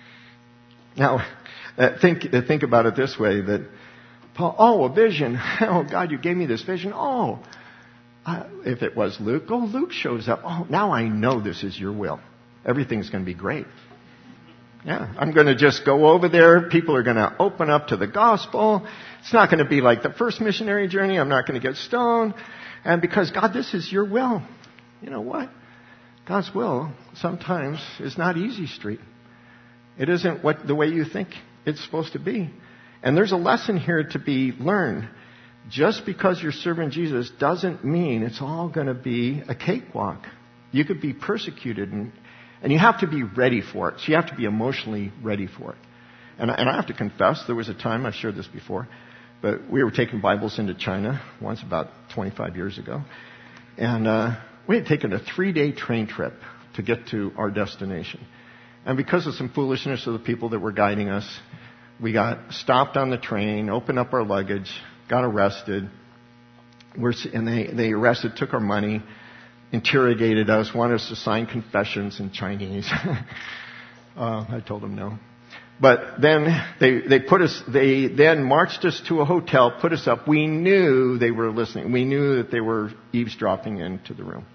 Now, Uh, think uh, think about it this way, that Paul, oh, a vision. Oh, God, you gave me this vision. Oh, uh, if it was Luke, oh, Luke shows up. Oh, now I know this is your will. Everything's going to be great. Yeah, I'm going to just go over there. People are going to open up to the gospel. It's not going to be like the first missionary journey. I'm not going to get stoned. And because, God, this is your will. You know what? God's will sometimes is not easy street. It isn't what the way you think it's supposed to be. And there's a lesson here to be learned. Just because you're serving Jesus doesn't mean it's all going to be a cakewalk. You could be persecuted, and, and you have to be ready for it. So you have to be emotionally ready for it. And, and I have to confess, there was a time, I've shared this before, but we were taking Bibles into China once about twenty-five years ago. And uh, we had taken a three-day train trip to get to our destination. And because of some foolishness of the people that were guiding us, we got stopped on the train, opened up our luggage, got arrested. We're, and they, they arrested, took our money, interrogated us, wanted us to sign confessions in Chinese. uh, I told them no. But then they, they put us, they then marched us to a hotel, put us up. We knew they were listening. We knew that they were eavesdropping into the room.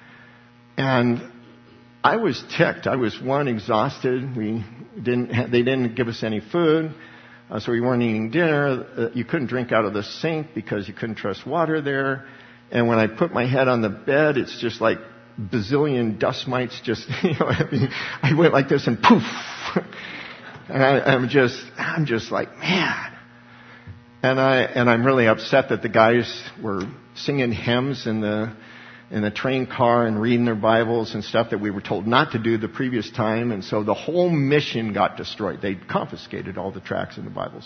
And I was ticked. I was, one, exhausted. We didn't. Ha- they didn't give us any food, uh, so we weren't eating dinner. Uh, you couldn't drink out of the sink because you couldn't trust water there. And when I put my head on the bed, it's just like bazillion dust mites. Just, you know, I, mean, I went like this and poof. And I, I'm just, I'm just like, man. And I, and I'm really upset that the guys were singing hymns in the. in the train car and reading their Bibles and stuff that we were told not to do the previous time. And so the whole mission got destroyed. They confiscated all the tracts in the Bibles.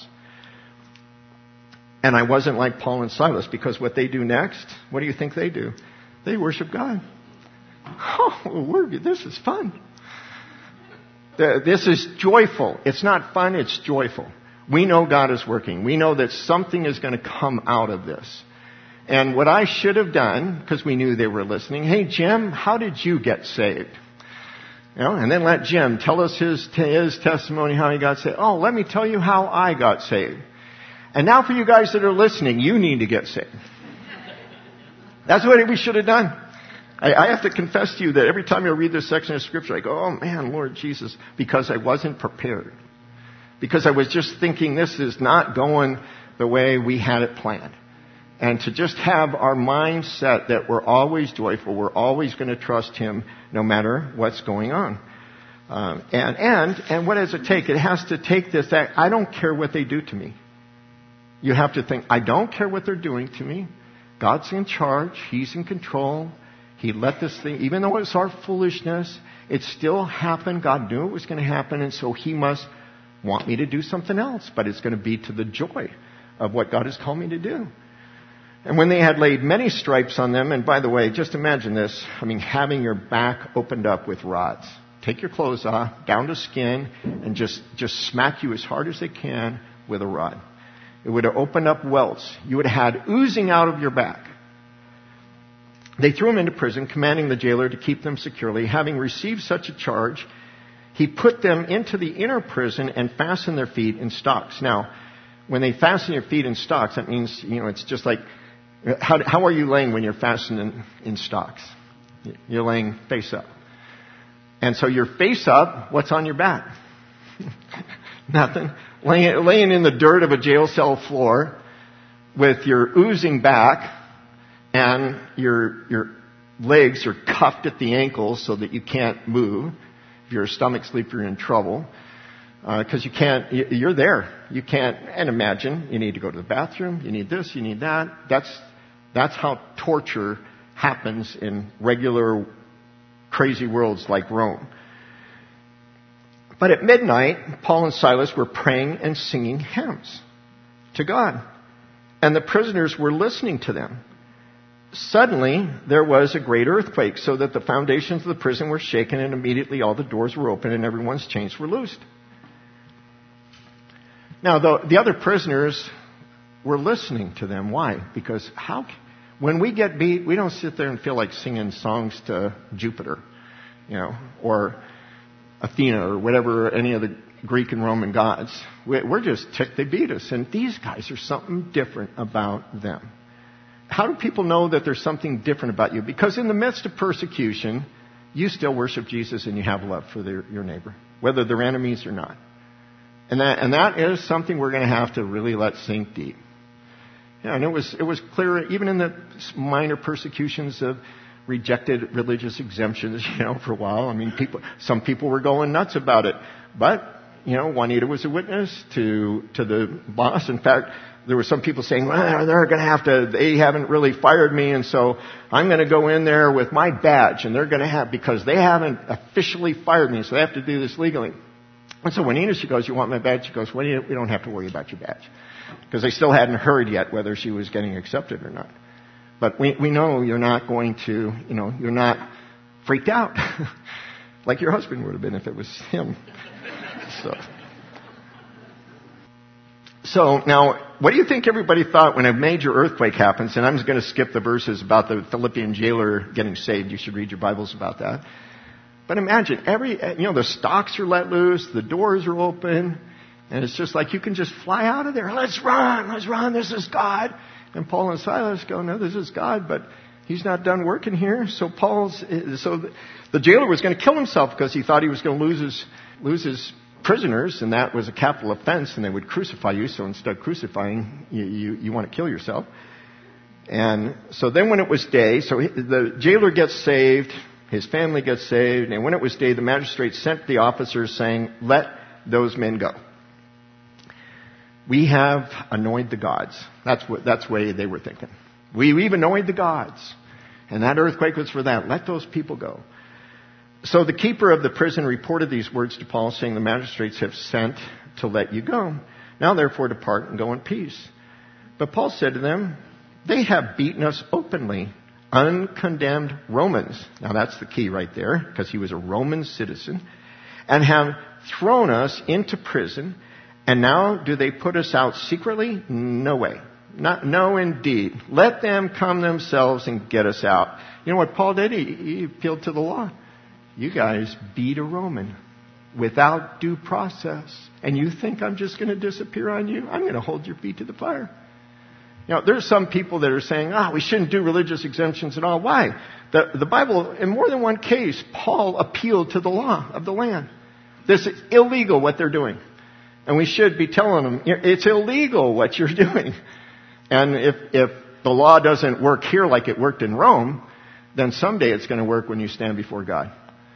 And I wasn't like Paul and Silas, because what they do next, what do you think they do? They worship God. Oh, we're, this is fun. This is joyful. It's not fun, it's joyful. We know God is working. We know that something is going to come out of this. And what I should have done, because we knew they were listening, hey, Jim, how did you get saved? You know, and then let Jim tell us his, his testimony, how he got saved. Oh, let me tell you how I got saved. And now for you guys that are listening, you need to get saved. That's what we should have done. I, I have to confess to you that every time I read this section of Scripture, I go, oh man, Lord Jesus, because I wasn't prepared. Because I was just thinking this is not going the way we had it planned. And to just have our mind set that we're always joyful, we're always going to trust Him no matter what's going on. Um, and, and, and what does it take? It has to take this, that I don't care what they do to me. You have to think, I don't care what they're doing to me. God's in charge. He's in control. He let this thing, even though it's our foolishness, it still happened. God knew it was going to happen, and so He must want me to do something else. But it's going to be to the joy of what God has called me to do. And when they had laid many stripes on them, and by the way, just imagine this, I mean, having your back opened up with rods. Take your clothes off, down to skin, and just, just smack you as hard as they can with a rod. It would have opened up welts. You would have had oozing out of your back. They threw him into prison, commanding the jailer to keep them securely. Having received such a charge, he put them into the inner prison and fastened their feet in stocks. Now, when they fasten your feet in stocks, that means, you know, it's just like, how, how are you laying when you're fastened in, in stocks? You're laying face up. And so you're face up, what's on your back? Nothing. Laying, laying in the dirt of a jail cell floor with your oozing back and your, your legs are cuffed at the ankles so that you can't move. If you're a stomach sleep, you're in trouble. Because uh, you can't, you're there. You can't, and imagine, you need to go to the bathroom, you need this, you need that. That's, that's how torture happens in regular crazy worlds like Rome. But at midnight, Paul and Silas were praying and singing hymns to God. And the prisoners were listening to them. Suddenly, there was a great earthquake, so that the foundations of the prison were shaken, and immediately all the doors were open and everyone's chains were loosed. Now, the, the other prisoners were listening to them. Why? Because how, when we get beat, we don't sit there and feel like singing songs to Jupiter, you know, or Athena or whatever, any of the Greek and Roman gods. We're just ticked they beat us. And these guys are something different about them. How do people know that there's something different about you? Because in the midst of persecution, you still worship Jesus and you have love for their, your neighbor, whether they're enemies or not. And that, and that is something we're going to have to really let sink deep. Yeah, and it was, it was clear, even in the minor persecutions of rejected religious exemptions, you know, for a while. I mean, people, some people were going nuts about it. But, you know, Juanita was a witness to, to the boss. In fact, there were some people saying, well, they're going to have to, they haven't really fired me, and so I'm going to go in there with my badge, and they're going to have, because they haven't officially fired me, so they have to do this legally. And so Juanita, she goes, you want my badge? She goes, well, we don't have to worry about your badge. Because they still hadn't heard yet whether she was getting accepted or not. But we, we know you're not going to, you know, you're not freaked out like your husband would have been if it was him. So, so now, what do you think everybody thought when a major earthquake happens? And I'm just going to skip the verses about the Philippian jailer getting saved. You should read your Bibles about that. But imagine, every, you know, the stocks are let loose, the doors are open, and it's just like you can just fly out of there. Let's run, let's run, this is God. And Paul and Silas go, no, this is God, but He's not done working here. So Paul's, so the, the jailer was going to kill himself because he thought he was going to lose his, lose his prisoners, and that was a capital offense, and they would crucify you. So instead of crucifying, you, you, you want to kill yourself. And so then when it was day, so the jailer gets saved, his family gets saved, and when it was day, the magistrate sent the officers saying, let those men go. We have annoyed the gods. That's what, that's the way they were thinking. We, we've annoyed the gods. And that earthquake was for that. Let those people go. So the keeper of the prison reported these words to Paul, saying, the magistrates have sent to let you go. Now therefore depart and go in peace. But Paul said to them, they have beaten us openly, uncondemned Romans. Now that's the key right there, because he was a Roman citizen, and have thrown us into prison, And now do they put us out secretly? No way. Not, no, indeed. Let them come themselves and get us out. You know what Paul did? He, he appealed to the law. You guys beat a Roman without due process. And you think I'm just going to disappear on you? I'm going to hold your feet to the fire. You know, there's some people that are saying, ah, oh, we shouldn't do religious exemptions at all. Why? The, the Bible, in more than one case, Paul appealed to the law of the land. This is illegal what they're doing. And we should be telling them, it's illegal what you're doing. And if, if the law doesn't work here like it worked in Rome, then someday it's going to work when you stand before God.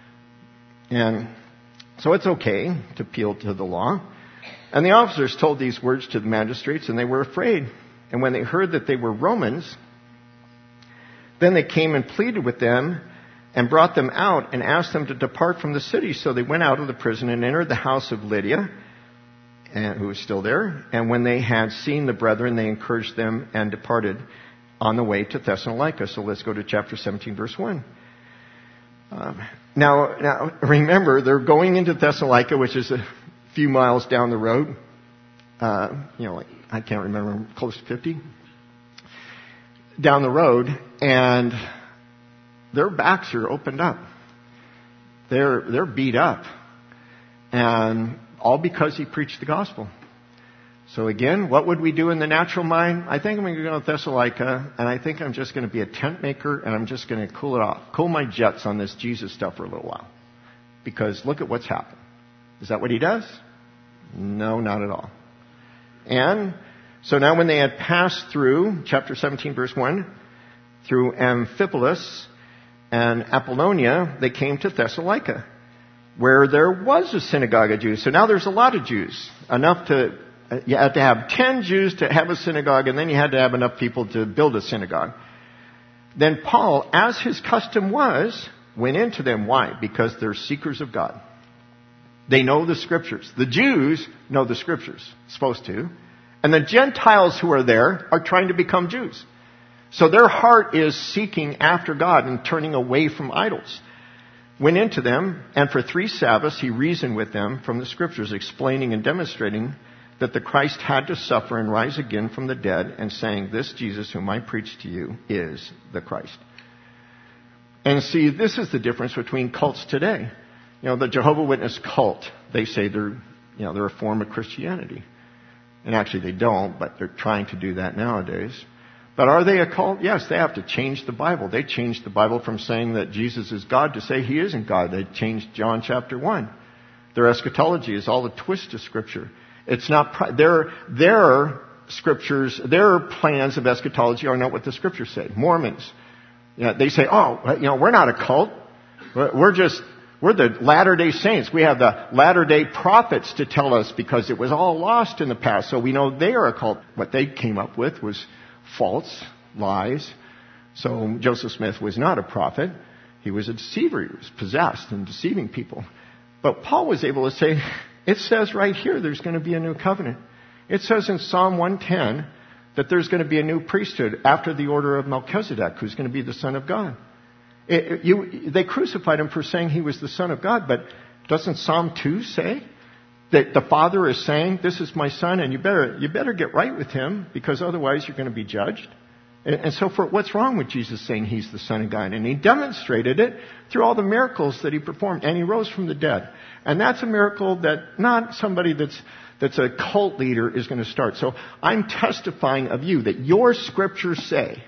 And so it's okay to appeal to the law. And the officers told these words to the magistrates, and they were afraid. And when they heard that they were Romans, then they came and pleaded with them and brought them out and asked them to depart from the city. So they went out of the prison and entered the house of Lydia, and, who was still there. And when they had seen the brethren, they encouraged them and departed on the way to Thessalonica. So let's go to chapter seventeen, verse one. Um, now, now, remember, they're going into Thessalonica, which is a few miles down the road. Uh, you know, like, I can't remember, close to fifty. Down the road, and their backs are opened up. They're, they're beat up. And all because he preached the gospel. So again, what would we do in the natural mind? I think I'm going to go to Thessalonica, and I think I'm just going to be a tent maker, and I'm just going to cool it off. Cool my jets on this Jesus stuff for a little while. Because look at what's happened. Is that what he does? No, not at all. And so now when they had passed through, chapter seventeen, verse one, through Amphipolis and Apollonia, they came to Thessalonica, where there was a synagogue of Jews. So now there's a lot of Jews. Enough to, you had to have ten Jews to have a synagogue, and then you had to have enough people to build a synagogue. Then Paul, as his custom was, went into them. Why? Because they're seekers of God. They know the Scriptures. The Jews know the Scriptures, supposed to. And the Gentiles who are there are trying to become Jews. So their heart is seeking after God and turning away from idols. Went into them, and for three Sabbaths he reasoned with them from the Scriptures, explaining and demonstrating that the Christ had to suffer and rise again from the dead, and saying, this Jesus whom I preach to you is the Christ. And see, this is the difference between cults today. You know, the Jehovah's Witness cult, they say they're, you know, they're a form of Christianity. And actually they don't, but they're trying to do that nowadays. But are they a cult? Yes, they have to change the Bible. They changed the Bible from saying that Jesus is God to say he isn't God. They changed John chapter one. Their eschatology is all a twist of Scripture. It's not, their, their scriptures, their plans of eschatology are not what the Scriptures say. Mormons, you know, they say, oh, you know, we're not a cult. We're just, we're the Latter-day Saints. We have the Latter-day Prophets to tell us because it was all lost in the past. So we know they are a cult. What they came up with was false lies. So Joseph Smith was not a prophet. He was a deceiver. He was possessed and deceiving people. But Paul was able to say, it says right here there's going to be a new covenant. It says in Psalm one ten that there's going to be a new priesthood after the order of Melchizedek, who's going to be the Son of God. It, you, they crucified him for saying he was the Son of God, but doesn't Psalm two say that the Father is saying, this is my Son, and you better you better get right with him, because otherwise you're going to be judged? And, and so for, what's wrong with Jesus saying he's the Son of God? And he demonstrated it through all the miracles that he performed, and he rose from the dead. And that's a miracle that not somebody that's that's a cult leader is going to start. So I'm testifying of you that your scriptures say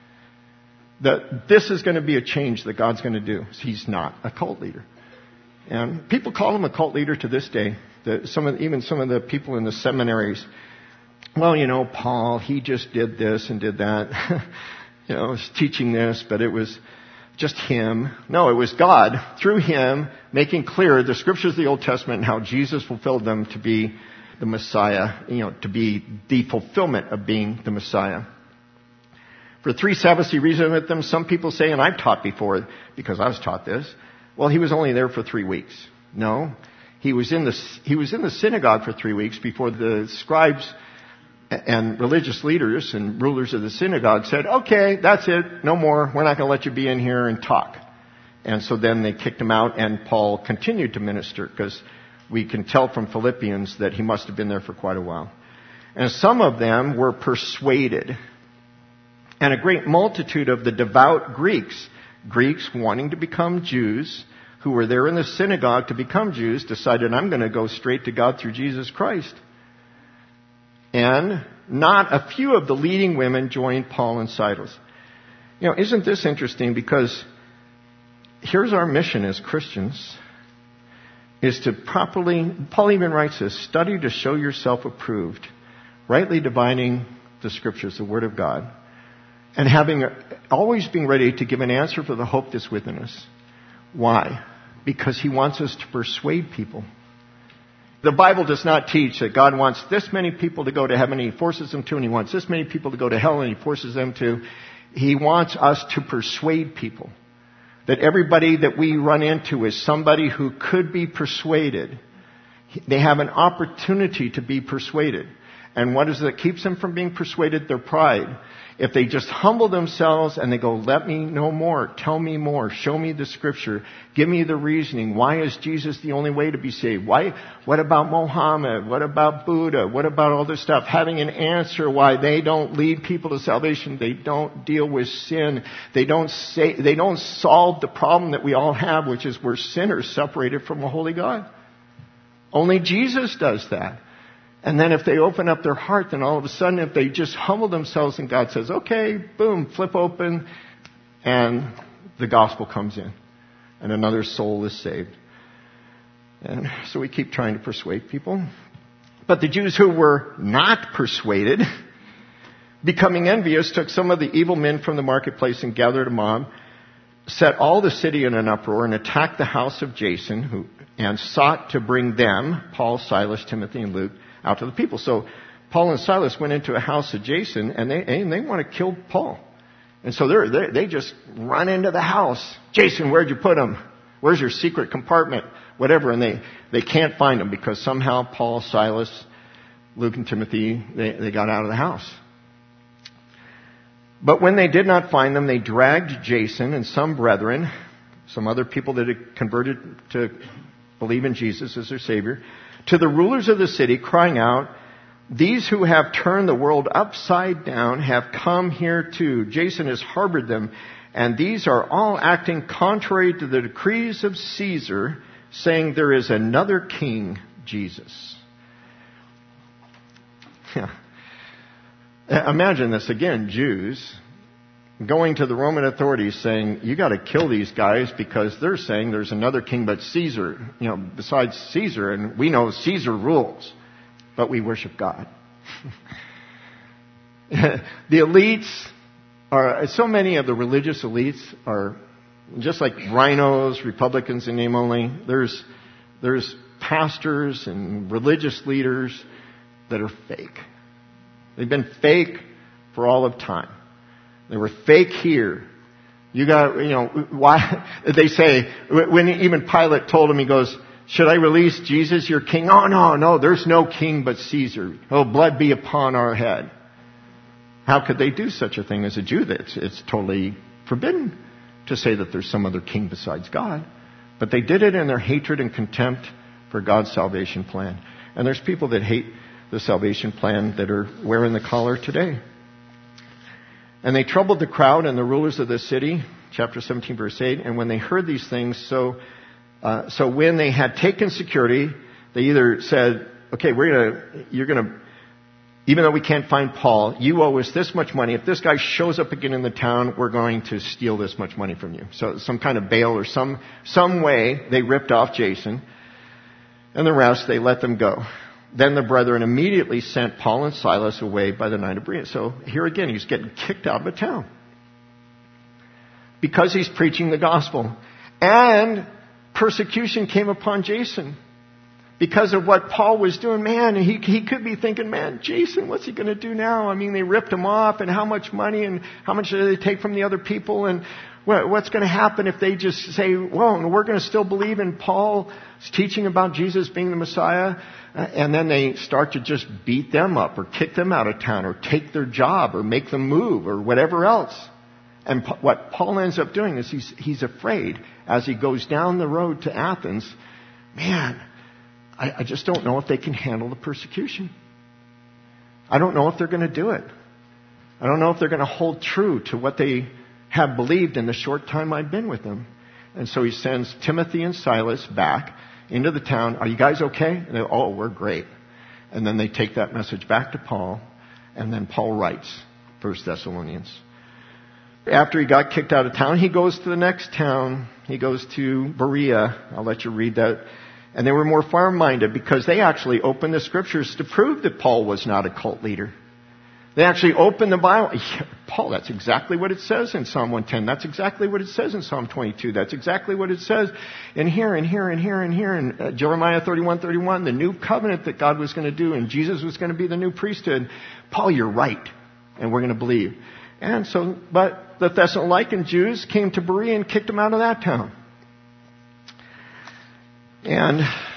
that this is going to be a change that God's going to do. He's not a cult leader. And people call him a cult leader to this day. The, some of, even some of the people in the seminaries, well, you know, Paul, he just did this and did that. you know, was teaching this, but it was just him. No, it was God, through him, making clear the scriptures of the Old Testament and how Jesus fulfilled them to be the Messiah, you know, to be the fulfillment of being the Messiah. For three Sabbaths he reasoned with them. Some people say, and I've taught before, because I was taught this, well, he was only there for three weeks. No, he was in the, he was in the synagogue for three weeks before the scribes and religious leaders and rulers of the synagogue said, okay, that's it, no more, we're not going to let you be in here and talk. And so then they kicked him out, and Paul continued to minister, because We can tell from Philippians that he must have been there for quite a while. And some of them were persuaded. And a great multitude of the devout Greeks, Greeks wanting to become Jews, who were there in the synagogue to become Jews, decided, I'm going to go straight to God through Jesus Christ. And not a few of the leading women joined Paul and Silas. You know, isn't this interesting? Because here's our mission as Christians, is to properly, Paul even writes this, study to show yourself approved, rightly dividing the Scriptures, the Word of God, and having always being ready to give an answer for the hope that's within us. Why? Because he wants us to persuade people. The Bible does not teach that God wants this many people to go to heaven and he forces them to, and he wants this many people to go to hell and he forces them to. He wants us to persuade people. That everybody that we run into is somebody who could be persuaded. They have an opportunity to be persuaded. And what is it that keeps them from being persuaded? Their pride. If they just humble themselves and they go, let me know more, tell me more, show me the Scripture, give me the reasoning. Why is Jesus the only way to be saved? Why? What about Mohammed? What about Buddha? What about all this stuff? Having an answer why they don't lead people to salvation. They don't deal with sin. They don't say, they don't solve the problem that we all have, which is we're sinners separated from a holy God. Only Jesus does that. And then if they open up their heart, then all of a sudden, if they just humble themselves and God says, okay, boom, flip open, and the gospel comes in. And another soul is saved. And so we keep trying to persuade people. But the Jews who were not persuaded, becoming envious, took some of the evil men from the marketplace and gathered a mob, set all the city in an uproar, and attacked the house of Jason, who, and sought to bring them, Paul, Silas, Timothy, and Luke, out to the people. So Paul and Silas went into a house of Jason, and they and they want to kill Paul. And so they're, they they just run into the house. Jason, where'd you put him? Where's your secret compartment? Whatever. And they, they can't find him because somehow Paul, Silas, Luke, and Timothy, they, they got out of the house. But when they did not find them, they dragged Jason and some brethren, some other people that had converted to believe in Jesus as their Savior, to the rulers of the city, crying out, these who have turned the world upside down have come here too. Jason has harbored them, and these are all acting contrary to the decrees of Caesar, saying there is another king, Jesus. Yeah. Imagine this again, Jews going to the Roman authorities saying, you got to kill these guys because they're saying there's another king but Caesar, you know, besides Caesar, and we know Caesar rules, but we worship God. The elites are, so many of the religious elites are just like rhinos, Republicans in name only. There's, there's pastors and religious leaders that are fake. They've been fake for all of time. They were fake here. You got, you know, why, they say, when even Pilate told him, he goes, should I release Jesus, your king? Oh, no, no, there's no king but Caesar. Oh, blood be upon our head. How could they do such a thing as a Jew? It's, it's totally forbidden to say that there's some other king besides God. But they did it in their hatred and contempt for God's salvation plan. And there's people that hate the salvation plan that are wearing the collar today. And they troubled the crowd and the rulers of the city, chapter seventeen, verse eight. And when they heard these things, so uh, so when they had taken security, they either said, okay, we're gonna, you're gonna, even though we can't find Paul, you owe us this much money. If this guy shows up again in the town, we're going to steal this much money from you. So some kind of bail or some some way they ripped off Jason. And the rest, they let them go. Then the brethren immediately sent Paul and Silas away by the night of Berea. So here again, he's getting kicked out of a town because he's preaching the gospel. And persecution came upon Jason because of what Paul was doing. Man, he, he could be thinking, man, Jason, what's he going to do now? I mean, they ripped him off, and how much money and how much do they take from the other people? And what's going to happen if they just say, well, we're going to still believe in Paul's teaching about Jesus being the Messiah? And then they start to just beat them up or kick them out of town or take their job or make them move or whatever else. And what Paul ends up doing is he's, he's afraid as he goes down the road to Athens. Man, I, I just don't know if they can handle the persecution. I don't know if they're going to do it. I don't know if they're going to hold true to what they have believed in the short time I've been with them. And so he sends Timothy and Silas back into the town. Are you guys okay? And they, oh, we're great. And then they take that message back to Paul. And then Paul writes First Thessalonians. After he got kicked out of town, he goes to the next town. He goes to Berea. I'll let you read that. And they were more farm-minded because they actually opened the scriptures to prove that Paul was not a cult leader. They actually opened the Bible. Yeah, Paul, that's exactly what it says in Psalm one ten. That's exactly what it says in Psalm twenty-two. That's exactly what it says in here and here and here and here in uh, Jeremiah thirty-one thirty-one. The new covenant that God was going to do and Jesus was going to be the new priesthood. Paul, you're right. And we're going to believe. And so, but the Thessalonican Jews came to Berea and kicked them out of that town. And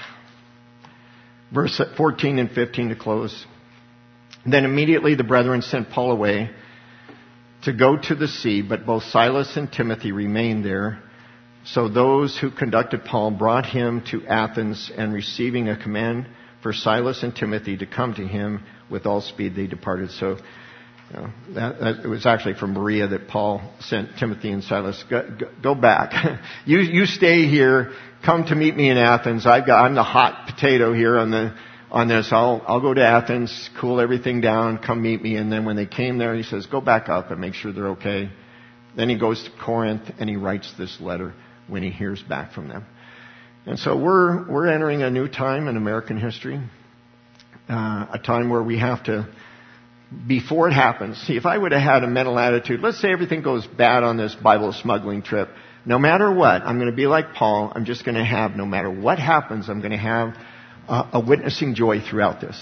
verse fourteen and fifteen to close. Then immediately the brethren sent Paul away to go to the sea, but both Silas and Timothy remained there. So those who conducted Paul brought him to Athens, and receiving a command for Silas and Timothy to come to him with all speed, they departed. So you know, that, that, it was actually from Berea that Paul sent Timothy and Silas, go, go, go back. you you stay here. Come to meet me in Athens. I've got, I'm the hot potato here on the on this. I'll I'll go to Athens, cool everything down, come meet me. And then when they came there, he says, go back up and make sure they're okay. Then he goes to Corinth and he writes this letter when he hears back from them. And so we're we're entering a new time in American history, uh, a time where we have to, before it happens, see, if I would have had a mental attitude, let's say everything goes bad on this Bible smuggling trip. No matter what, I'm going to be like Paul. I'm just going to have, no matter what happens, I'm going to have a, a witnessing joy throughout this.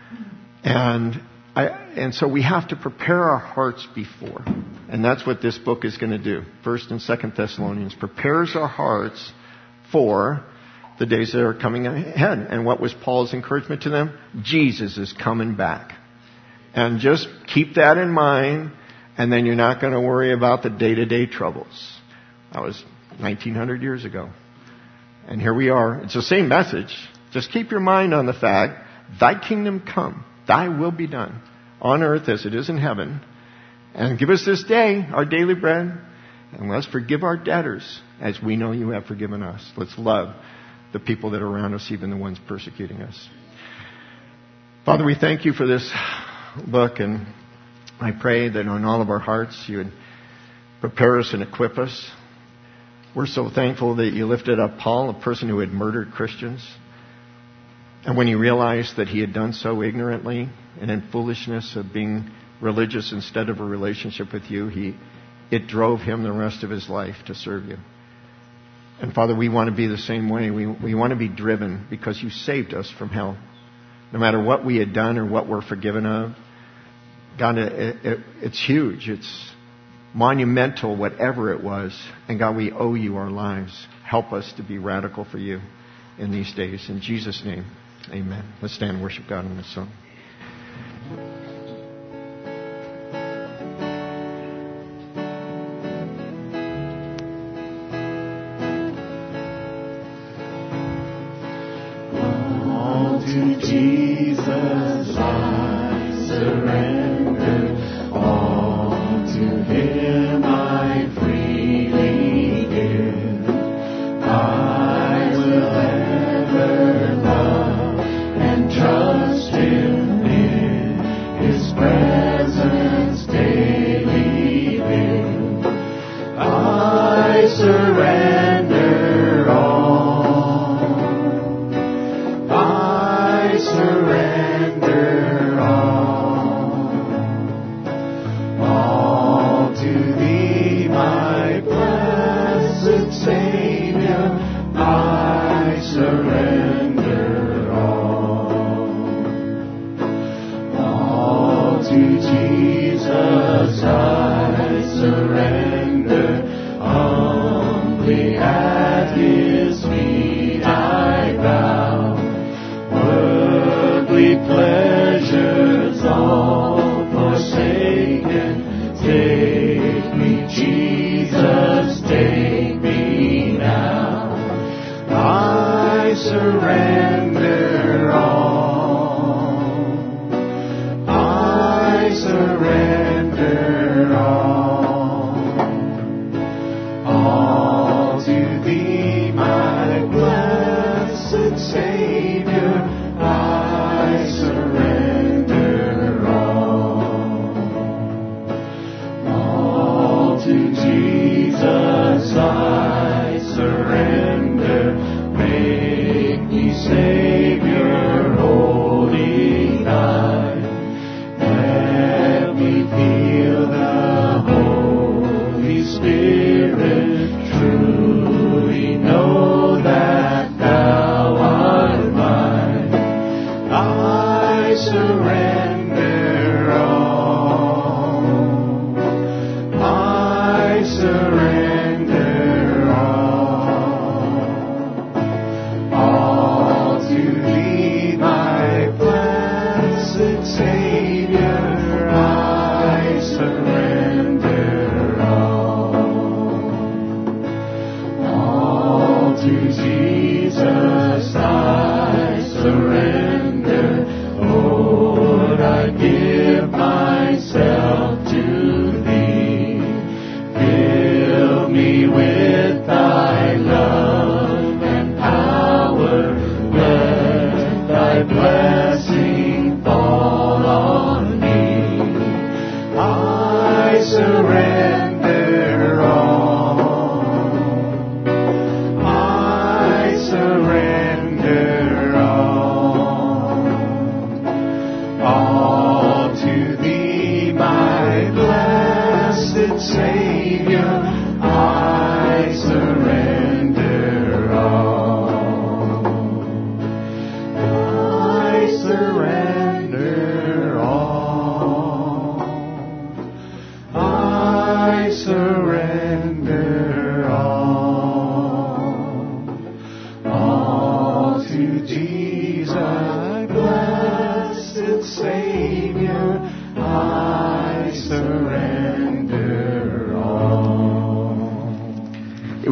And I, and so we have to prepare our hearts before. And that's what this book is going to do. First and Second Thessalonians prepares our hearts for the days that are coming ahead. And what was Paul's encouragement to them? Jesus is coming back. And just keep that in mind, and then you're not going to worry about the day-to-day troubles. That was nineteen hundred years ago. And here we are. It's the same message. Just keep your mind on the fact, thy kingdom come, thy will be done, on earth as it is in heaven. And give us this day our daily bread, and let's forgive our debtors as we know you have forgiven us. Let's love the people that are around us, even the ones persecuting us. Father, we thank you for this book, and I pray that on all of our hearts you would prepare us and equip us. We're so thankful that you lifted up Paul, a person who had murdered Christians. And when he realized that he had done so ignorantly and in foolishness of being religious instead of a relationship with you, he it drove him the rest of his life to serve you. And Father, we want to be the same way. We, we want to be driven because you saved us from hell. No matter what we had done or what we're forgiven of, God, it, it, it's huge. It's monumental, whatever it was. And God, we owe you our lives. Help us to be radical for you in these days. In Jesus' name, amen. Let's stand and worship God in this song. All to Jesus I surrender. All to Him I freely give. I will ever love and trust Him in His presence daily live. I surrender all. I surrender all. All to Thee, my blessed Savior, I surrender all. All to Jesus I surrender, humbly at His feet I bow. Worldly pleasures all forsaken, take me, Jesus, take me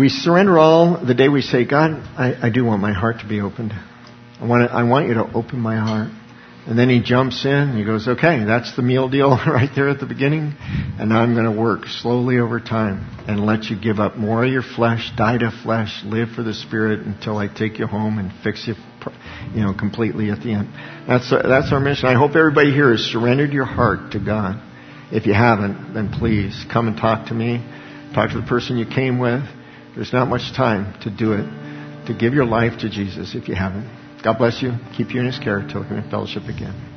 we surrender all the day we say, God, I, I do want my heart to be opened. I want to, I want you to open my heart. And then he jumps in and he goes, okay, that's the meal deal right there at the beginning. And now I'm going to work slowly over time and let you give up more of your flesh, die to flesh, live for the Spirit until I take you home and fix you, you know, completely at the end. That's, that's our mission. I hope everybody here has surrendered your heart to God. If you haven't, then please come and talk to me. Talk to the person you came with. There's not much time to do it, to give your life to Jesus if you haven't. God bless you. Keep you in His care until we can fellowship again.